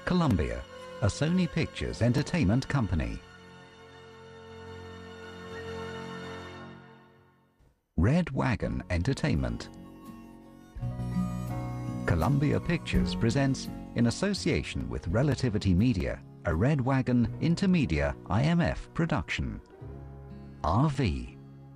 Columbia, a Sony Pictures entertainment company. Red Wagon Entertainment. Columbia Pictures presents, in association with Relativity Media, a Red Wagon Intermedia IMF production. RV.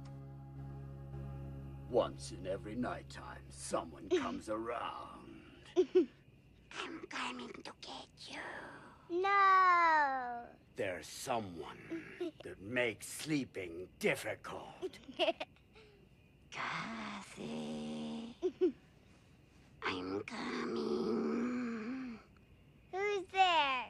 Once in every nighttime, someone comes around. I'm coming to get you. No. There's someone that makes sleeping difficult. Kathy. I'm coming. Who's there?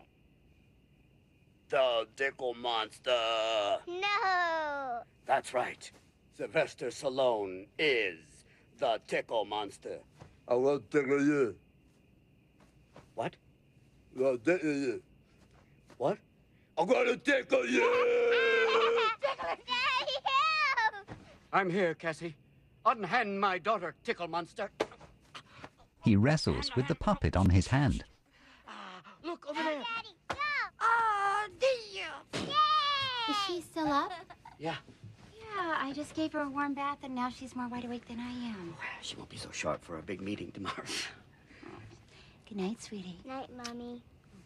The Tickle Monster. No. That's right. Sylvester Stallone is the Tickle Monster. I will tickle you. What? I'll tickle you. What? I'm gonna tickle you! Daddy, help! I'm here, Cassie. Unhand my daughter, Tickle Monster. He wrestles with the puppet on his hand. Look over there. Daddy, go! Oh, dear! Yay! Is she still up? Yeah. Yeah, I just gave her a warm bath and now she's more wide awake than I am. She won't be so sharp for a big meeting tomorrow. Good night, sweetie. Night, Mommy.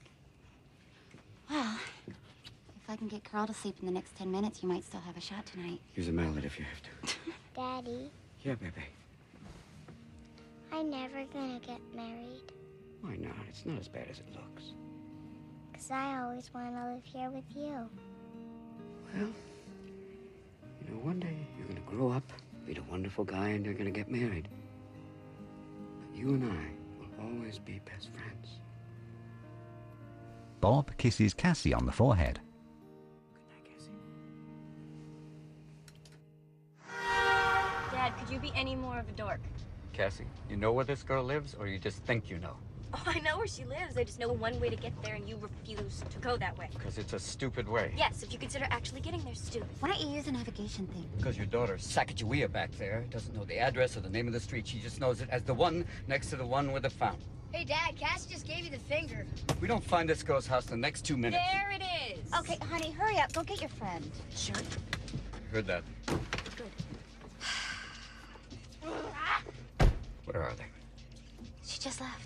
Well, if I can get Carl to sleep in the next 10 minutes, you might still have a shot tonight. Use a mallet if you have to. Daddy, Yeah, baby. I'm never gonna get married. Why not? It's not as bad as it looks. 'Cause I always want to live here with you. Well, you know, one day you're gonna grow up, meet a wonderful guy, and you're gonna get married. But you and I will always be best friends. Bob kisses Cassie on the forehead. Good night, Cassie. Dad, could you be any more of a dork? Cassie, you know where this girl lives, or you just think you know? Oh, I know where she lives. I just know one way to get there, and you refuse to go that way. Because it's a stupid way. Yes, if you consider actually getting there stupid. Why don't you use a navigation thing? Because your daughter, Sacagawea back there, doesn't know the address or the name of the street. She just knows it as the one next to the one with the fountain. Hey, Dad, Cass just gave you the finger. We don't find this girl's house in the next 2 minutes. There it is. Okay, honey, hurry up. Go get your friend. Sure. Heard that. Good. Where are they? She just left.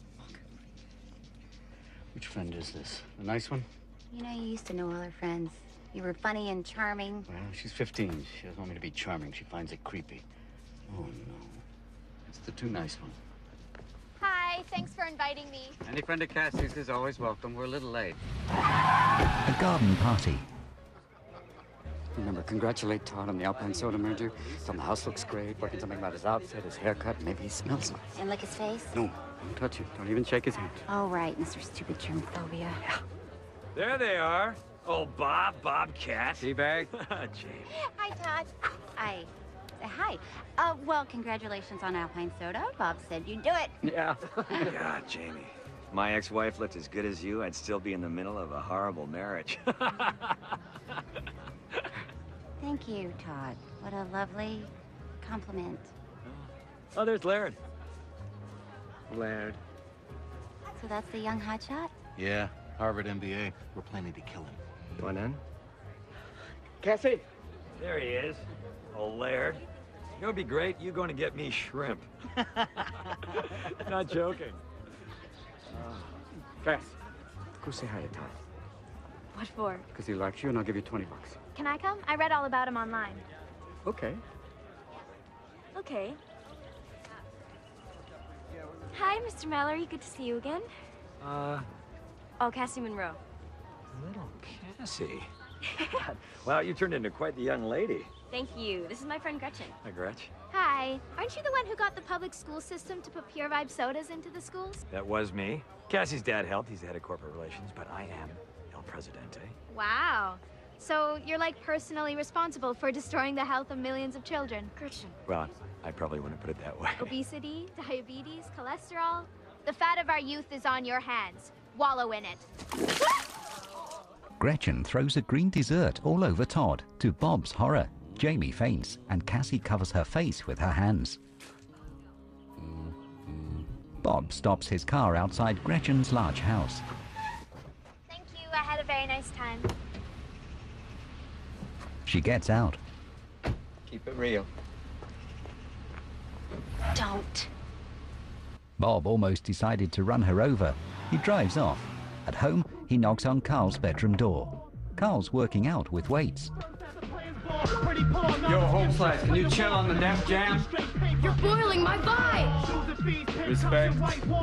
Which friend is this? The nice one? You know, you used to know all her friends. You were funny and charming. Well, she's 15. She doesn't want me to be charming. She finds it creepy. Oh, no. It's the too nice one. Hi, thanks for inviting me. Any friend of Cassie's is always welcome. We're a little late. A garden party. Remember, congratulate Todd on the Alpine Soda merger. Tell him the house looks great. Working something about his outfit, his haircut. Maybe he smells nice. And lick his face? No, don't touch it. Don't even shake his hand. Oh, right, Mr. Stupid Germophobia. Yeah. There they are. Oh, Bob, Cat. Teabag? Jamie. Hi, Todd. Hi. Hi. Well, congratulations on Alpine Soda. Bob said you'd do it. Yeah. God, Jamie. If my ex-wife looked as good as you, I'd still be in the middle of a horrible marriage. Thank you, Todd. What a lovely compliment. Oh, there's Laird. Laird. So that's the young hotshot? Yeah, Harvard MBA. We're planning to kill him. Going in? Cassie! There he is. Oh, Laird. You know what'd be great? You going to get me shrimp. Not joking. Cass, go say hi to Todd. What for? Because he likes you, and I'll give you $20. Can I come? I read all about him online. Okay. Okay. Hi, Mr. Mallory. Good to see you again. Oh, Cassie Monroe. Little Cassie. Wow, you turned into quite the young lady. Thank you. This is my friend Gretchen. Hi, Gretch. Hi. Aren't you the one who got the public school system to put Pure Vibe sodas into the schools? That was me. Cassie's dad helped. He's the head of corporate relations, but I am El Presidente. Wow. So you're like personally responsible for destroying the health of millions of children. Gretchen. Well, I probably wouldn't put it that way. Obesity, diabetes, cholesterol. The fat of our youth is on your hands. Wallow in it. Gretchen throws a green dessert all over Todd. To Bob's horror, Jamie faints and Cassie covers her face with her hands. Bob stops his car outside Gretchen's large house. had a very nice time. She gets out. Keep it real. Don't. Bob almost decided to run her over. He drives off. At home, he knocks on Carl's bedroom door. Carl's working out with weights. Yo, home slice, can you chill on the Def Jam? You're boiling my vibe! Respect.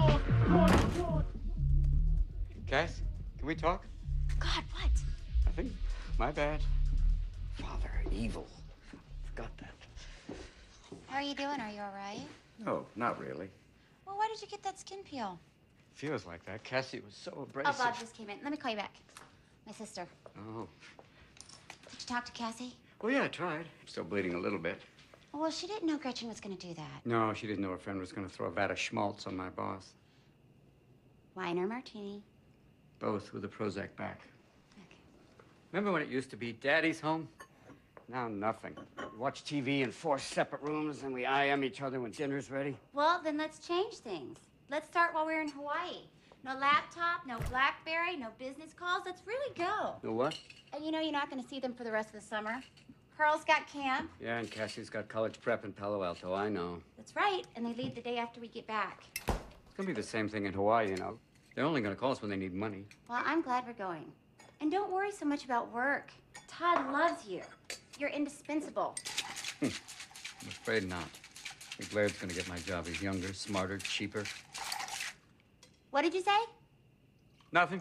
Cass, can we talk? God, what? Nothing. My bad. Father, evil. Forgot that. How are you doing? Are you all right? No, not really. Well, why did you get that skin peel? Feels like that. Cassie was so Oh, abrasive. Bob just came in. Let me call you back. My sister. Oh. Did you talk to Cassie? Well, yeah, I tried. Still bleeding a little bit. Well, she didn't know Gretchen was going to do that. No, she didn't know her friend was going to throw a vat of schmaltz on my boss. Wine or martini? Both with a Prozac back. Okay. Remember when it used to be Daddy's home? Now nothing. We watch TV in 4 separate rooms and we IM each other when dinner's ready. Well, then let's change things. Let's start while we're in Hawaii. No laptop, no BlackBerry, no business calls. Let's really go. No what? And you know you're not going to see them for the rest of the summer. Carl's got camp. Yeah, and Cassie's got college prep in Palo Alto, I know. That's right, and they leave the day after we get back. It's gonna be the same thing in Hawaii, you know. They're only gonna call us when they need money. Well, I'm glad we're going. And don't worry so much about work. Todd loves you. You're indispensable. I'm afraid not. I think Laird's gonna get my job. He's younger, smarter, cheaper. What did you say? Nothing.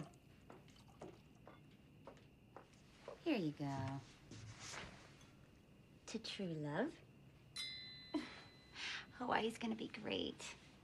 Here you go. To true love. Hawaii's gonna be great.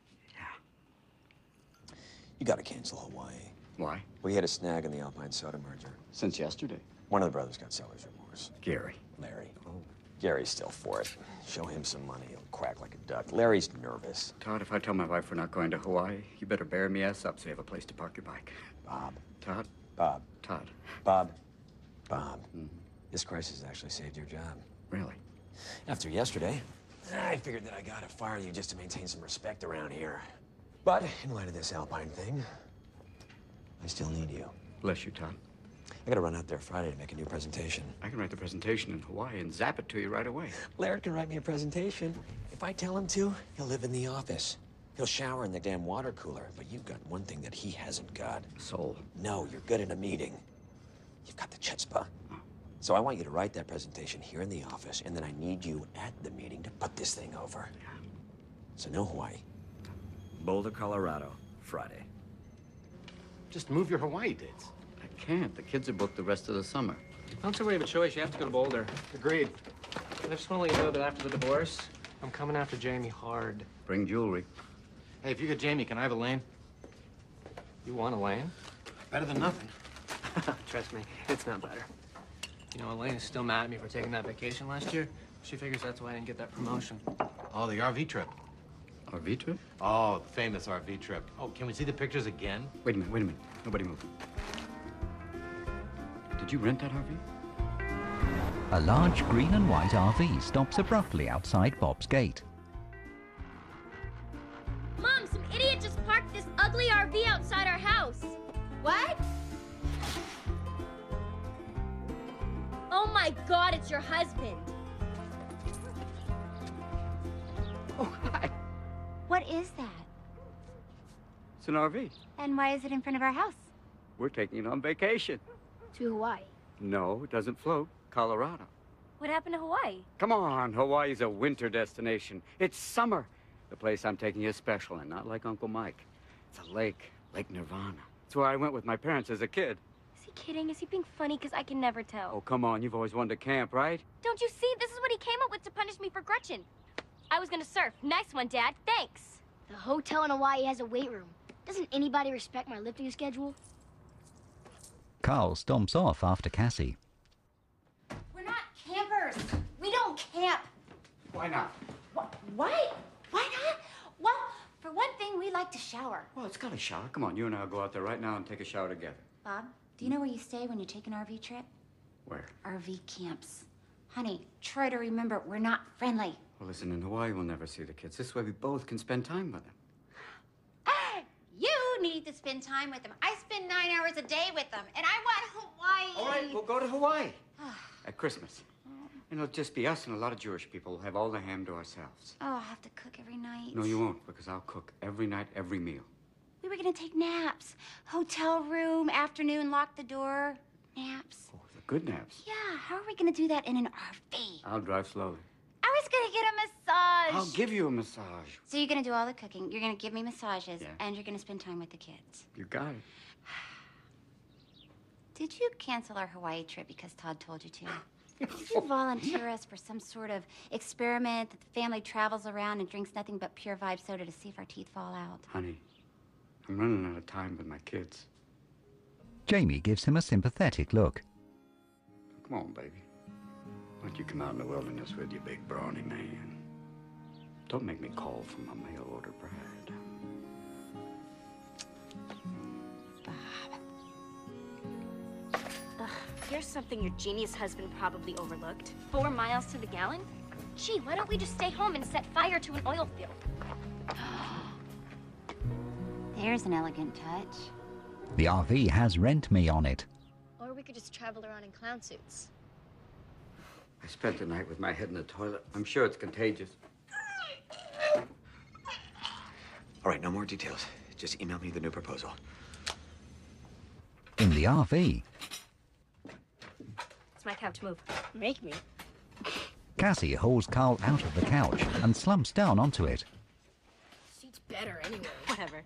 You gotta cancel Hawaii. Why? We had a snag in the Alpine Soda merger. Since yesterday. One of the brothers got seller's remorse. Gary. Larry. Oh. Gary's still for it. Show him some money, he'll quack like a duck. Larry's nervous. Todd, if I tell my wife we're not going to Hawaii, you better bury me ass up so you have a place to park your bike. Bob. Todd? Bob. Todd. Bob. Bob. This crisis actually saved your job. Really? After yesterday, I figured that I gotta fire you just to maintain some respect around here. But in light of this Alpine thing, I still need you. Bless you, Todd. I gotta run out there Friday to make a new presentation. I can write the presentation in Hawaii and zap it to you right away. Laird can write me a presentation. If I tell him to, he'll live in the office. He'll shower in the damn water cooler. But you've got one thing that he hasn't got. Soul. No, you're good at a meeting. You've got the chutzpah. So I want you to write that presentation here in the office, and then I need you at the meeting to put this thing over. Yeah. So no Hawaii. Boulder, Colorado, Friday. Just move your Hawaii dates. I can't. The kids are booked the rest of the summer. Don't say we have a choice. You have to go to Boulder. Agreed. And I just want to let you know that after the divorce, I'm coming after Jamie hard. Bring jewelry. Hey, if you get Jamie, can I have Elaine? You want Elaine? Better than nothing. Trust me, it's not better. You know, Elaine is still mad at me for taking that vacation last year. She figures that's why I didn't get that promotion. Oh, the RV trip. RV trip? Oh, the famous RV trip. Oh, can we see the pictures again? Wait a minute. Nobody move. Did you rent that RV? A large green and white RV stops abruptly outside Bob's gate. Mom, some idiot just parked this ugly RV outside our house. What? Oh my God, it's your husband. Oh, hi. What is that? It's an RV. And why is it in front of our house? We're taking it on vacation. To Hawaii. No, it doesn't float. Colorado. What happened to Hawaii? Come on, Hawaii's a winter destination. It's summer. The place I'm taking is special and not like Uncle Mike. It's a lake, Lake Nirvana. It's where I went with my parents as a kid. Is he kidding? Is he being funny? Because I can never tell. Oh, come on, you've always wanted to camp, right? Don't you see? This is what he came up with to punish me for Gretchen. I was gonna surf. Nice one, Dad. Thanks. The hotel in Hawaii has a weight room. Doesn't anybody respect my lifting schedule? Carl stomps off after Cassie. We're not campers. We don't camp. Why not? Why? Why not? Well, for one thing, we like to shower. Well, it's got a shower. Come on, you and I'll go out there right now and take a shower together. Bob, do you know where you stay when you take an RV trip? Where? RV camps. Honey, try to remember, we're not friendly. Well, listen, in Hawaii, we'll never see the kids. This way we both can spend time with them. You need to spend time with them. I spend 9 hours a day with them, and I want Hawaii. All right, we'll go to Hawaii. At Christmas. And it'll just be us and a lot of Jewish people. We'll have all the ham to ourselves. Oh, I'll have to cook every night. No, you won't, because I'll cook every night, every meal. We were gonna take naps. Hotel room, afternoon, lock the door. Naps. Oh, the good naps. Yeah, how are we gonna do that in an RV? I'll drive slowly. I was gonna get a massage. I'll give you a massage. So you're gonna do all the cooking, you're gonna give me massages, Yeah. and you're gonna spend time with the kids. You got it. Did you cancel our Hawaii trip because Todd told you to? Did you volunteer us for some sort of experiment that the family travels around and drinks nothing but pure vibe soda to see if our teeth fall out? Honey, I'm running out of time with my kids. Jamie gives him a sympathetic look. Come on, baby. Why don't you come out in the wilderness with your big brawny man? Don't make me call for my mail order bride. Here's something your genius husband probably overlooked. 4 miles to the gallon? Gee, why don't we just stay home and set fire to an oil field? There's an elegant touch. The RV has Rent Me on it. Or we could just travel around in clown suits. I spent the night with my head in the toilet. I'm sure it's contagious. All right, no more details. Just email me the new proposal. In the RV, It's my couch move. Make me. Cassie hauls Carl out of the couch and slumps down onto it. Seat's better anyway. Whatever.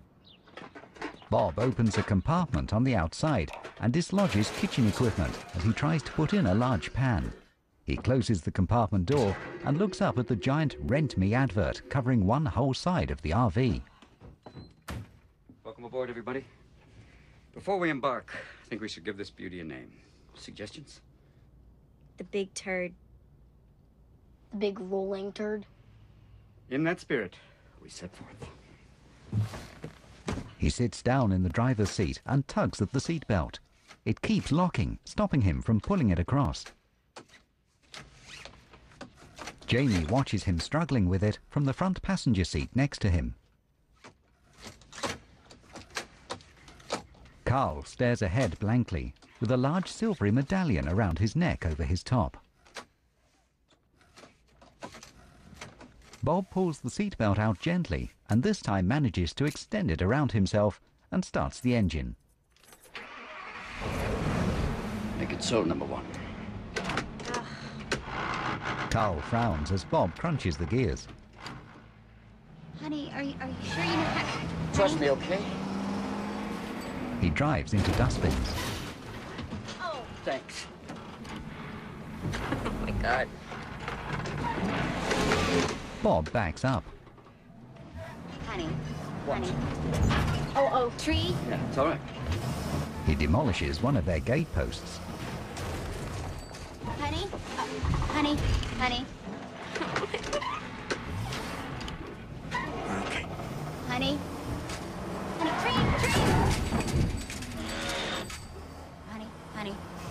Bob opens a compartment on the outside and dislodges kitchen equipment as he tries to put in a large pan. He closes the compartment door and looks up at the giant Rent Me advert covering one whole side of the RV. Welcome aboard, everybody. Before we embark, I think we should give this beauty a name. Suggestions? The big turd. The big rolling turd. In that spirit, we set forth. He sits down in the driver's seat and tugs at the seatbelt. It keeps locking, stopping him from pulling it across. Jamie watches him struggling with it from the front passenger seat next to him. Carl stares ahead blankly, with a large silvery medallion around his neck over his top. Bob pulls the seatbelt out gently and this time manages to extend it around himself and starts the engine. Make it so, number one. Carl frowns as Bob crunches the gears. Honey, are you sure you know how? Trust me, okay? He drives into dustbins. Oh, Thanks. Oh my God. Bob backs up. honey. What? Honey. Oh, tree? Yeah, it's all right. He demolishes one of their gate posts. Honey? Honey? Honey? Okay. Honey? Honey, tree! Honey, honey,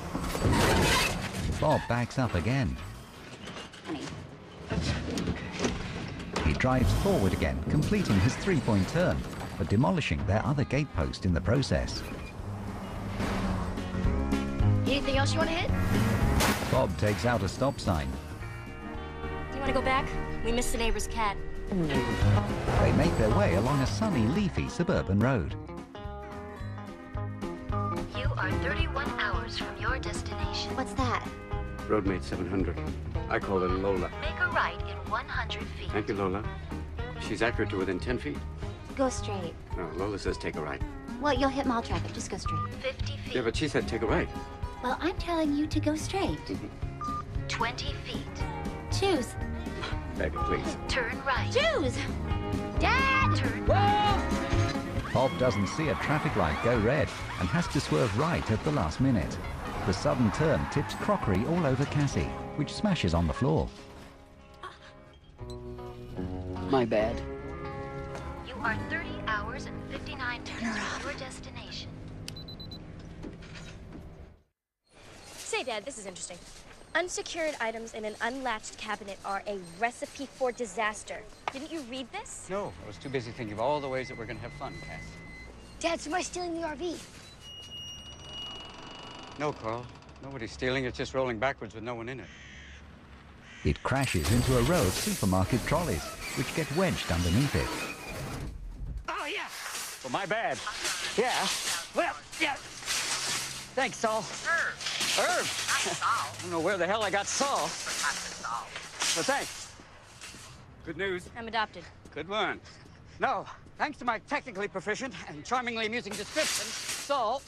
Bob backs up again. honey. He drives forward again, completing his three-point turn, but demolishing their other gate post in the process. Anything else you want to hit? Bob takes out a stop sign. Do you want to go back? We missed the neighbor's cat. They make their way along a sunny, leafy suburban road. You are 31 hours from your destination. What's that? Roadmate 700. I call her Lola. Make a right in 100 feet. Thank you, Lola. She's accurate to within 10 feet. Go straight. No, Lola says take a right. Well, you'll hit mall traffic. Just go straight. 50 feet. Yeah, but she said take a right. Well, I'm telling you to go straight. 20 feet. Choose. Baby, please. Turn right. Choose! Dad! Turn right. Bob doesn't see a traffic light go red and has to swerve right at the last minute. The sudden turn tips crockery all over Cassie, which smashes on the floor. My bad. You are 30 hours and 59 minutes from your destination. Say, Dad, this is interesting. Unsecured items in an unlatched cabinet are a recipe for disaster. Didn't you read this? No, I was too busy thinking of all the ways that we're going to have fun, Cass. Dad, somebody's stealing the RV. No, Carl. Nobody's stealing. It's just rolling backwards with no one in it. It crashes into a row of supermarket trolleys, which get wedged underneath it. Oh, yeah. Well, my bad. Yeah. Well, yeah. Thanks, Saul. Irv! I don't know where the hell I got Saul. But thanks. Good news. I'm adopted. Good one. No, thanks to my technically proficient and charmingly amusing description, Saul...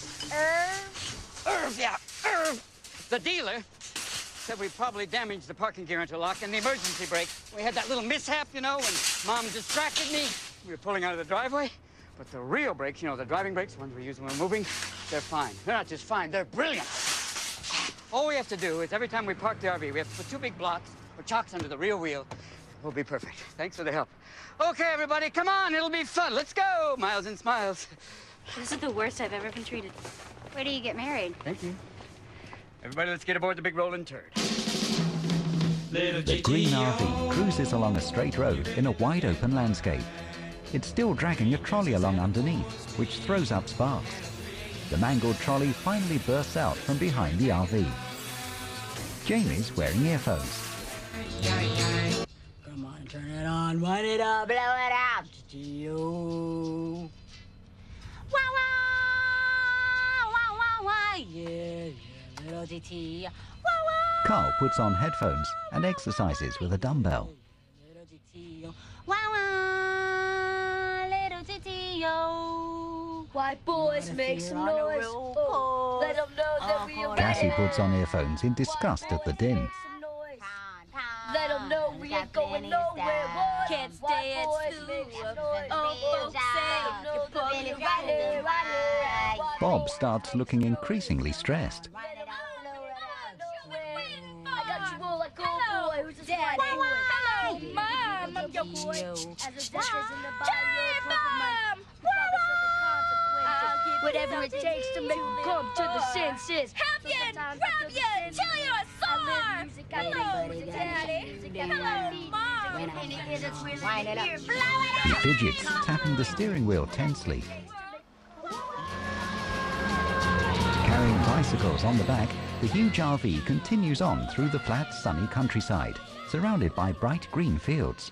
Irv, yeah, Irv! The dealer said we probably damaged the parking gear interlock and the emergency brake. We had that little mishap, you know, when Mom distracted me. We were pulling out of the driveway. But the real brakes, you know, the driving brakes, the ones we use when we're moving, they're fine. They're not just fine, they're brilliant. All we have to do is every time we park the RV, we have to put 2 big blocks or chocks under the rear wheel. We'll be perfect. Thanks for the help. Okay, everybody, come on. It'll be fun. Let's go. Miles and smiles. This is the worst I've ever been treated. Where do you get married? Thank you. Everybody, let's get aboard the big rolling turd. The green RV cruises along a straight road in a wide open landscape. It's still dragging a trolley along underneath, which throws up sparks. The mangled trolley finally bursts out from behind the RV. Jamie's wearing earphones. Come on, turn it on, wind it up, blow it out. G-O. Wah, wah, wah, wah, wah, yeah, little GT. Wah, wah. Carl puts on headphones and exercises with a dumbbell. Little GT. Wah, wah, little GT. White boys make some noise. Oh, let them know that we are Cassie puts on earphones in disgust at the din. Let them know we ain't going nowhere. What? Can't stay at school. Oh, folks say you're pulling it right here, right here. Bob starts looking increasingly stressed. I got you all like old boy who's a dad anyway. Hello, Mom. I'm your boy. As a death is in the body, you're a whatever it takes to make you come to the senses. Help you, grab you, till you're sore. Hello, Daddy. Hello, Mom. He fidgets, tapping the steering wheel tensely. Carrying bicycles on the back, the huge RV continues on through the flat, sunny countryside, surrounded by bright green fields.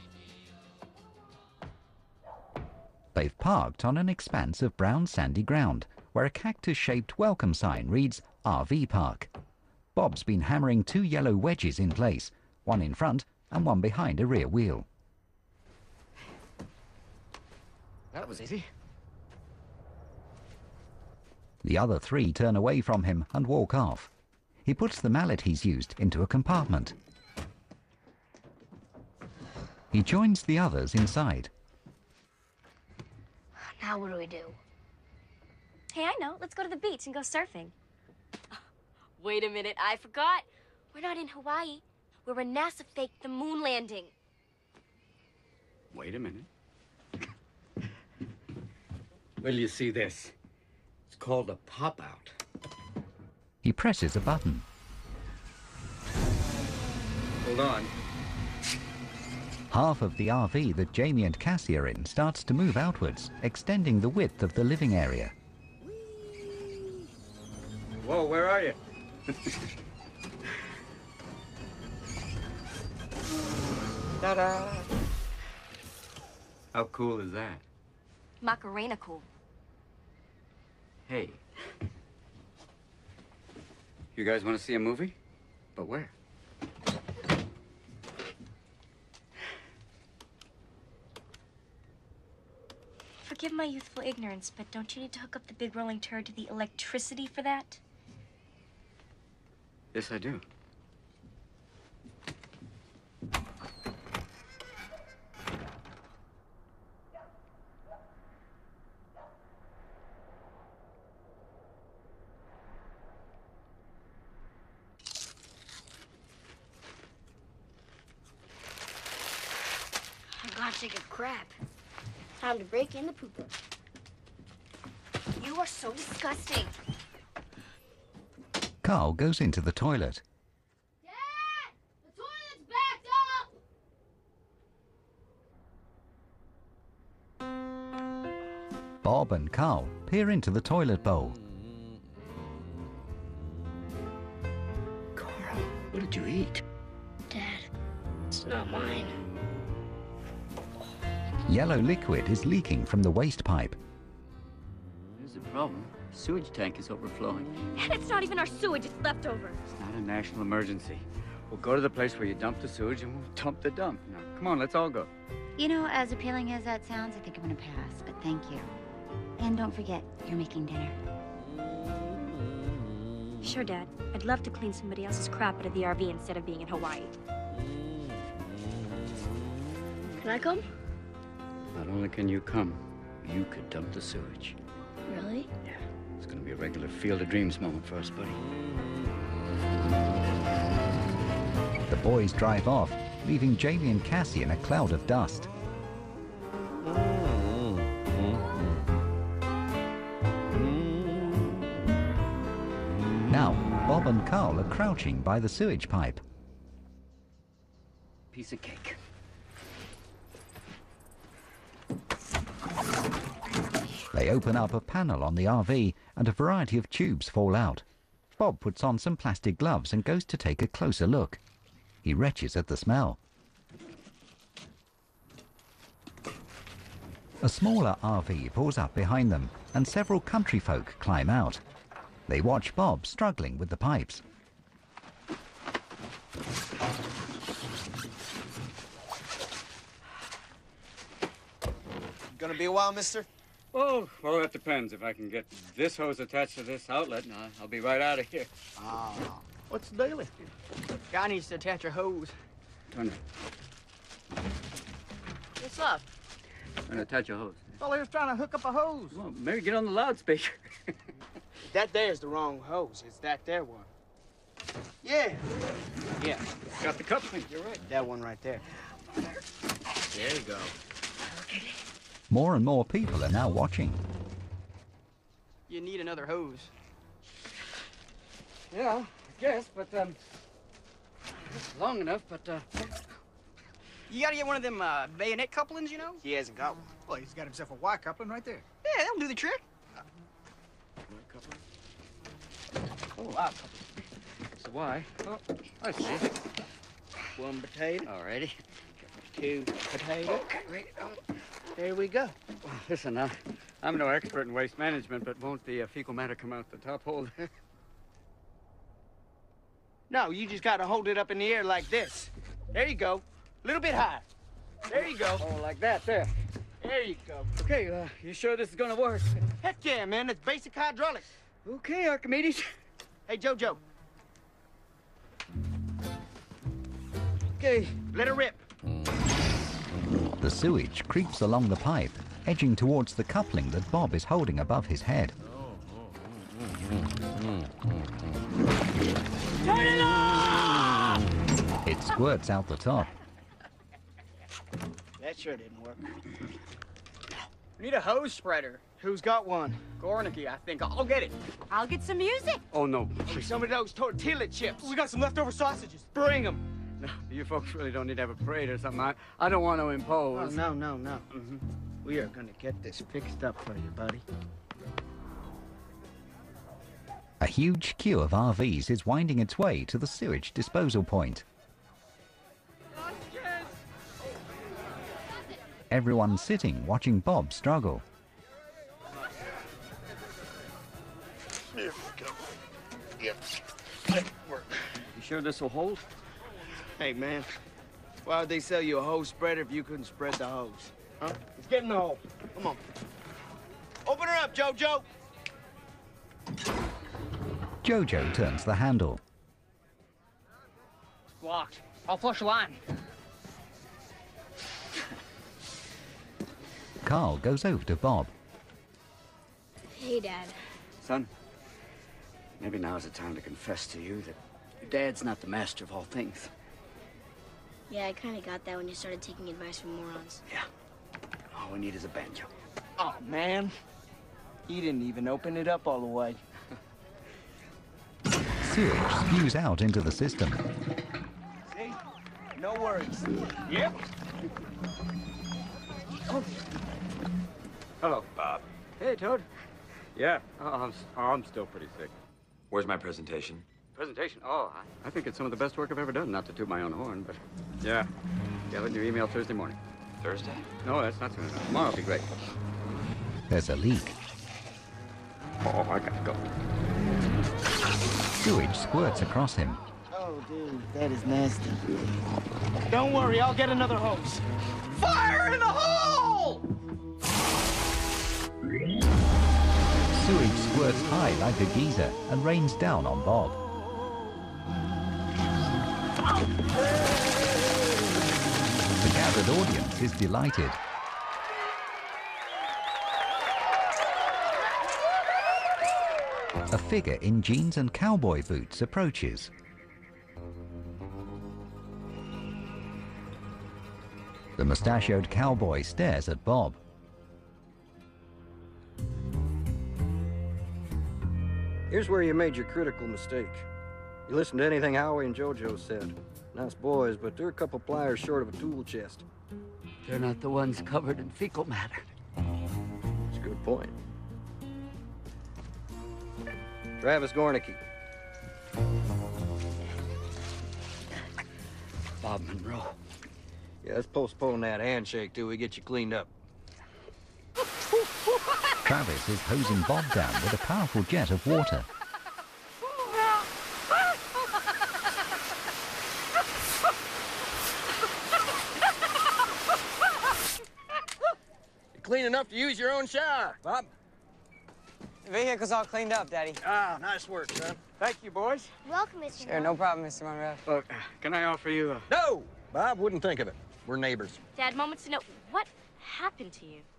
They've parked on an expanse of brown sandy ground, where a cactus-shaped welcome sign reads RV Park. Bob's been hammering 2 yellow wedges in place, one in front and one behind a rear wheel. That was easy. The other 3 turn away from him and walk off. He puts the mallet he's used into a compartment. He joins the others inside. Now what do we do? Hey, I know. Let's go to the beach and go surfing. Wait a minute. I forgot. We're not in Hawaii. We're when NASA faked the moon landing. Wait a minute. Will you see this? It's called a pop-out. He presses a button. Hold on. Half of the RV that Jamie and Cassie are in starts to move outwards, extending the width of the living area. Whoa, where are you? Ta-da! How cool is that? Macarena cool. Hey. You guys want to see a movie? But where? Forgive my youthful ignorance, but don't you need to hook up the big rolling turd to the electricity for that? Yes, I do. I gotta take a crap. Time to break in the pooper. You are so disgusting. Carl goes into the toilet. Dad! The toilet's backed up! Bob and Carl peer into the toilet bowl. Carl, what did you eat? Dad, it's not mine. Yellow liquid is leaking from the waste pipe. There's a problem. The sewage tank is overflowing. And it's not even our sewage, it's leftover. It's not a national emergency. We'll go to the place where you dump the sewage and we'll dump the dump. Now, come on, let's all go. You know, as appealing as that sounds, I think I'm gonna pass, but thank you. And don't forget, you're making dinner. Sure, Dad. I'd love to clean somebody else's crap out of the RV instead of being in Hawaii. Can I come? Not only can you come, you could dump the sewage. Really? Yeah. It's gonna be a regular Field of Dreams moment for us, buddy. The boys drive off, leaving Jamie and Cassie in a cloud of dust. Now, Bob and Carl are crouching by the sewage pipe. Piece of cake. They open up a panel on the RV and a variety of tubes fall out. Bob puts on some plastic gloves and goes to take a closer look. He retches at the smell. A smaller RV pulls up behind them and several country folk climb out. They watch Bob struggling with the pipes. Gonna be a while, mister? Oh, well, that depends. If I can get this hose attached to this outlet, I'll be right out of here. Ah. What's the daily? Guy needs to attach a hose. Turn it. What's up? Trying to attach a hose. Well, he was trying to hook up a hose. Well, maybe get on the loudspeaker. That there's the wrong hose. It's that there one. Yeah. Yeah. Got the coupling. You're right. That one right there. There you go. More and more people are now watching. You need another hose. Yeah, I guess, but, long enough, but, You gotta get one of them, bayonet couplings, you know? He hasn't got one. Well, he's got himself a Y coupling right there. Yeah, that'll do the trick. Oh, wow. So why? Oh, I see. One potato. Alrighty. Two potato. Okay. There we go. Well, listen, I'm no expert in waste management, but won't the fecal matter come out the top hole there? No, you just gotta hold it up in the air like this. There you go. A little bit high. There you go. Oh, like that, there. There you go. Okay, you sure this is gonna work? Heck yeah, man. It's basic hydraulics. Okay, Archimedes. Hey, Jojo. Okay, let her rip. The sewage creeps along the pipe, edging towards the coupling that Bob is holding above his head. Turn it off! It squirts out the top. That sure didn't work. We need a hose spreader. Who's got one? Gornicky, I think. I'll get it. I'll get some music. Oh, no. Some of those tortilla chips. We got some leftover sausages. Bring them. No, you folks really don't need to have a parade or something. I don't want to impose. Oh, no. Mm-hmm. We are going to get this fixed up for you, buddy. A huge queue of RVs is winding its way to the sewage disposal point. Everyone's sitting, watching Bob struggle. Here we go. Yep. You sure this will hold? Hey, man. Why would they sell you a hose spreader if you couldn't spread the hose? Huh? Let's get in the hole. Come on. Open her up, Jojo. Jojo turns the handle. Locked. I'll flush the line. Carl goes over to Bob. Hey, Dad. Son, maybe now's the time to confess to you that your dad's not the master of all things. Yeah, I kind of got that when you started taking advice from morons. Yeah. All we need is a banjo. Oh, man. He didn't even open it up all the way. Sewage spews out into the system. See? No worries. Yep. Oh. Hello, Bob. Hey, Toad. Yeah, I'm still pretty sick. Where's my presentation? Presentation? Oh, I think it's some of the best work I've ever done. Not to toot my own horn, but yeah. Get it in your email Thursday morning. Thursday? No, that's not soon enough. Tomorrow will be great. There's a leak. Oh, I gotta go. Sewage squirts across him. Oh, dude, that is nasty. Don't worry, I'll get another hose. Fire in the hole! Sewage squirts high like a geyser and rains down on Bob. The gathered audience is delighted. A figure in jeans and cowboy boots approaches. The mustachioed cowboy stares at Bob. Here's where you made your critical mistake. You listened to anything Howie and JoJo said. Nice boys, but they're a couple pliers short of a tool chest. They're not the ones covered in fecal matter. That's a good point. Travis Gornicki. Bob Monroe. Yeah, let's postpone that handshake till we get you cleaned up. Travis is hosing Bob down with a powerful jet of water. You're clean enough to use your own shower, Bob. The vehicle's all cleaned up, Daddy. Ah, nice work, son. Thank you, boys. Welcome, Mr. Sure, no problem, Mr. Monroe. Look, can I offer you a... No! Bob wouldn't think of it. We're neighbors. Dad, moments to know, what happened to you?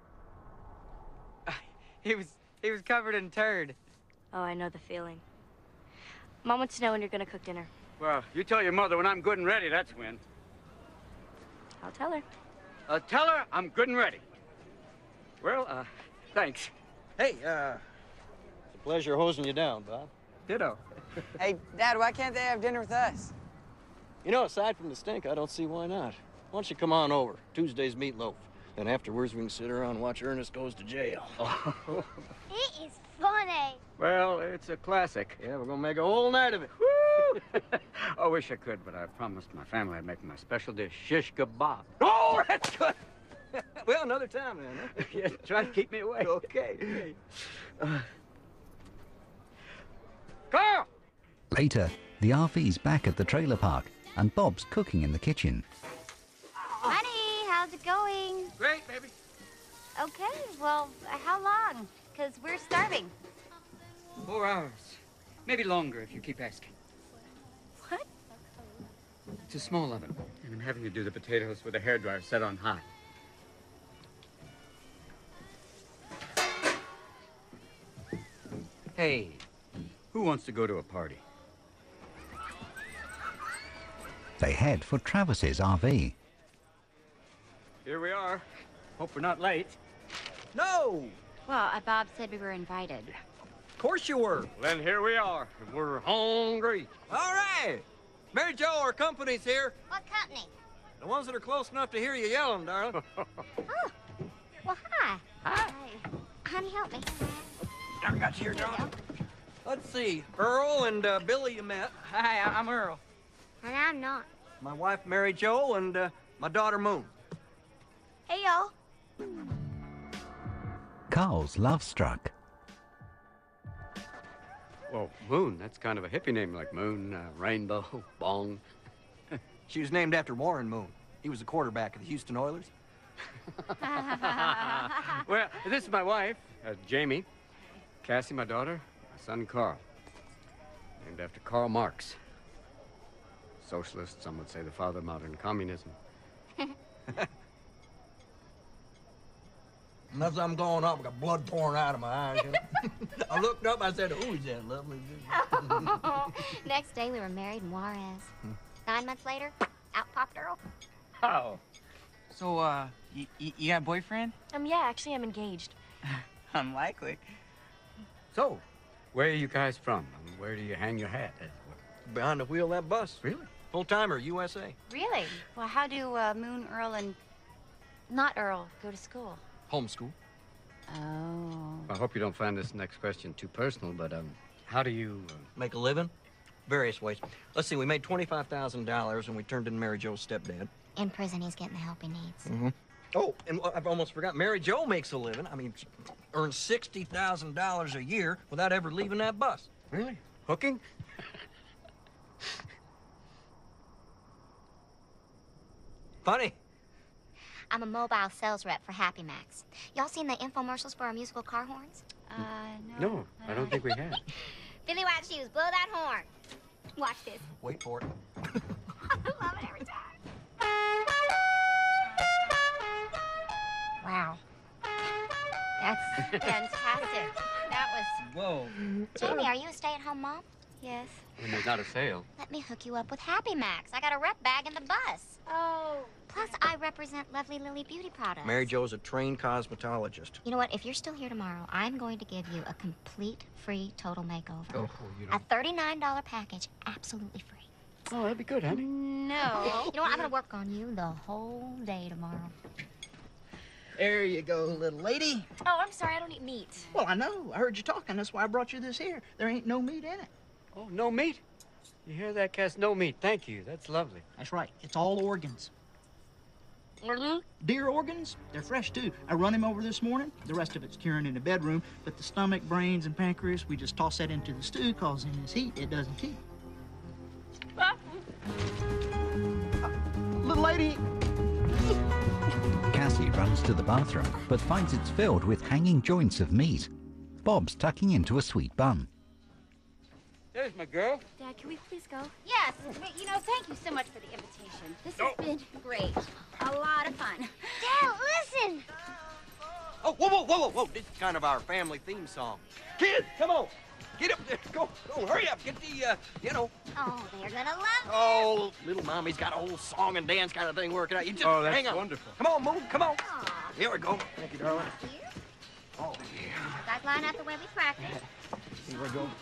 He was covered in turd. Oh, I know the feeling. Mom wants to know when you're gonna cook dinner. Well, you tell your mother when I'm good and ready, that's when. I'll tell her. Tell her I'm good and ready. Well, thanks. Hey, it's a pleasure hosing you down, Bob. Ditto. Hey, Dad, why can't they have dinner with us? You know, aside from the stink, I don't see why not. Why don't you come on over? Tuesday's meatloaf. Then afterwards, we can sit around and watch Ernest Goes to Jail. It is funny. Well, it's a classic. Yeah, we're gonna make a whole night of it. Woo! I wish I could, but I promised my family I'd make my special dish, shish kebab. Oh, that's good. Well, another time then. Huh? Yeah, try to keep me awake. Okay. Carl! Later, the RV's back at the trailer park and Bob's cooking in the kitchen. Honey, how's it going? Great, baby. Okay, well, how long? Because we're starving. 4 hours. Maybe longer if you keep asking. What? It's a small oven, and I'm having to do the potatoes with a hairdryer set on high. Hey, who wants to go to a party? They head for Travis's RV. Here we are. Hope we're not late. No! Well, Bob said we were invited. Of course you were. Then here we are. We're hungry. All right. Mary Jo, our company's here. What company? The ones that are close enough to hear you yelling, darling. Oh, well, hi. Hi. Honey, help me. I got you here, John. Let's see. Earl and Billy you met. Hi, I'm Earl. And I'm not. My wife, Mary Jo, and my daughter, Moon. Hey, y'all. Carl's love-struck. Well, Moon, that's kind of a hippie name, like Moon, Rainbow, Bong. She was named after Warren Moon. He was the quarterback of the Houston Oilers. Well, this is my wife, Jamie. Cassie, my daughter. My son, Carl. Named after Karl Marx. Socialist, some would say the father of modern communism. And as I'm going up, I got blood pouring out of my eyes. You know? I looked up, I said, "Oh, is that lovely?" Next day, we were married in Juarez. 9 months later, out popped Earl. Oh. So, you got a boyfriend? Yeah, actually, I'm engaged. Unlikely. So, where are you guys from? Where do you hang your hat? Behind the wheel of that bus. Really? Full-timer, USA. Really? Well, how do Moon, Earl, and not Earl go to school? Homeschool. Oh. I hope you don't find this next question too personal, but, how do you... Make a living? Various ways. Let's see, we made $25,000 and we turned in Mary Jo's stepdad. In prison, he's getting the help he needs. Mm-hmm. Oh, and I've almost forgot, Mary Jo makes a living. I mean, earns $60,000 a year without ever leaving that bus. Really? Hooking? Funny. I'm a mobile sales rep for Happy Max. Y'all seen the infomercials for our musical car horns? No. No, I don't think we have. Billy White Shoes, blow that horn. Watch this. Wait for it. I love it every time. Wow. That's fantastic. That was... Whoa. Jamie, are you a stay-at-home mom? Yes. When there's not a sale. Let me hook you up with Happy Max. I got a rep bag in the bus. Oh. Plus, I represent Lovely Lily Beauty Products. Mary Jo's a trained cosmetologist. You know what? If you're still here tomorrow, I'm going to give you a complete free total makeover. Oh, you A $39 package, absolutely free. Oh, that'd be good, honey. No. You know what? I'm going to work on you the whole day tomorrow. There you go, little lady. Oh, I'm sorry, I don't eat meat. Well, I know. I heard you talking. That's why I brought you this here. There ain't no meat in it. Oh, no meat? You hear that, Cass? No meat. Thank you. That's lovely. That's right. It's all organs. Deer organs, they're fresh, too. I run him over this morning. The rest of it's curing in the bedroom. But the stomach, brains, and pancreas, we just toss that into the stew, because in this heat, it doesn't keep. Little lady. Cassie runs to the bathroom, but finds it's filled with hanging joints of meat. Bob's tucking into a sweet bun. There's my girl. Dad, can we please go? Yes. You know, thank you so much for the invitation. This has been great. A lot of fun. Dad, listen! Oh, whoa, whoa, whoa, whoa, whoa. This is kind of our family theme song. Kids, come on. Get up there. Go, hurry up. Get the, Oh, they're gonna love it. Oh, little mommy's got a whole song and dance kind of thing working out. You just hang on. Wonderful. Come on, move. Come on. Here we go. Thank you, darling. Thank you. Oh, yeah. Guys line up the way we practice. Here we go.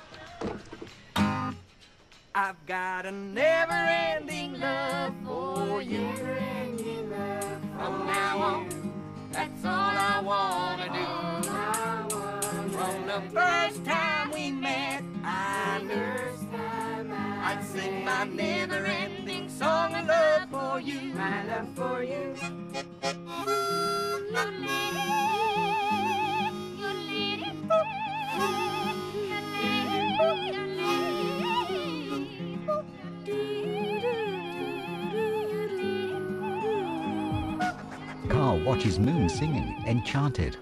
I've got a never-ending love for you. From now on, that's all I want to do. From the first time we met, I knew I'd sing my never-ending song of love for you. My love for you. Carl watches Moon singing, enchanted.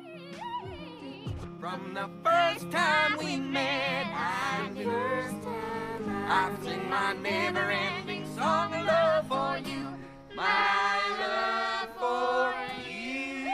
From the first time we met, I knew I'd sing my never-ending song of love for you. My love for you.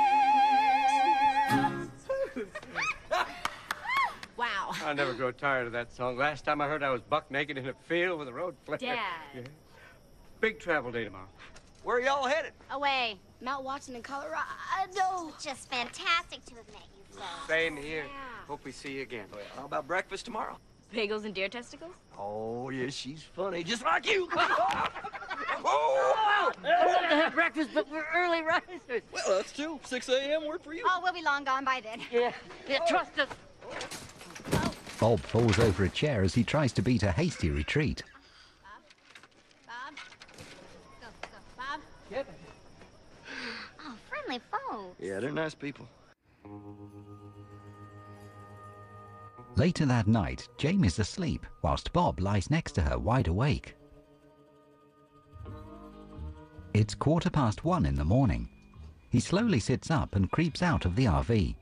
Wow. I never grow tired of that song. Last time I heard I was buck naked in a field with a road flare. Dad. Yeah. Big travel day tomorrow. Where are y'all headed? Away. Mount Watson in Colorado. Just fantastic to have met you, folks. Same here. Hope we see you again. How about breakfast tomorrow? Bagels and deer testicles? Oh, yeah, she's funny, just like you. Oh, I'd love to have breakfast, but we're early risers. Well, that's too. 6 a.m. work for you. Oh, we'll be long gone by then. Yeah, trust us. Bob falls over a chair as he tries to beat a hasty retreat. Bob? Go, Bob. Yeah. Oh, friendly folks. Yeah, they're nice people. Later that night, Jane is asleep, whilst Bob lies next to her wide awake. It's 1:15 in the morning. He slowly sits up and creeps out of the RV.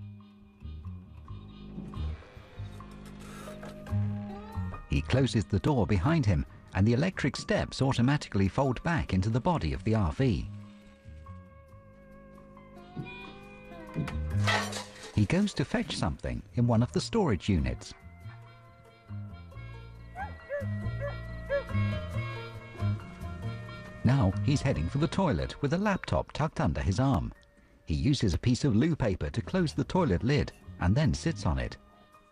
He closes the door behind him, and the electric steps automatically fold back into the body of the RV. He goes to fetch something in one of the storage units. Now he's heading for the toilet with a laptop tucked under his arm. He uses a piece of loo paper to close the toilet lid and then sits on it.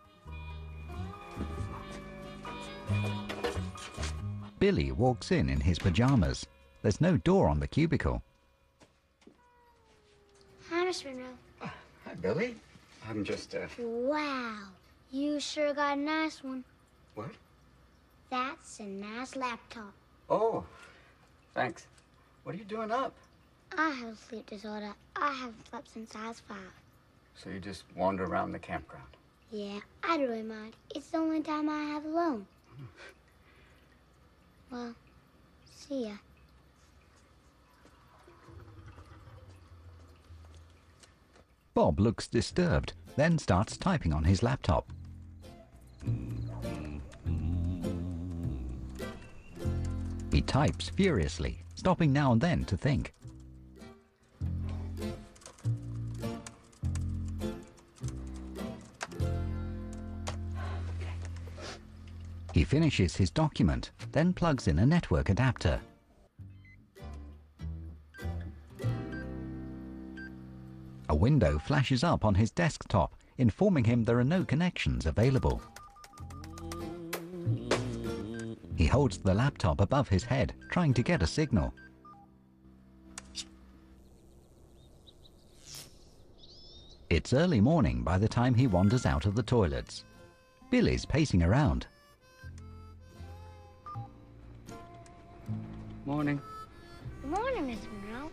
Billy walks in his pajamas. There's no door on the cubicle. Hi, Miss Monroe. Hi, Billy. I'm just, Wow. You sure got a nice one. What? That's a nice laptop. Oh, thanks. What are you doing up? I have a sleep disorder. I haven't slept since I was 5. So you just wander around the campground? Yeah, I don't really mind. It's the only time I have alone. Well, see ya. Bob looks disturbed, then starts typing on his laptop. He types furiously, stopping now and then to think. He finishes his document, then plugs in a network adapter. A window flashes up on his desktop, informing him there are no connections available. He holds the laptop above his head, trying to get a signal. It's early morning by the time he wanders out of the toilets. Billy's pacing around. Morning. Good morning, Mr. Monroe.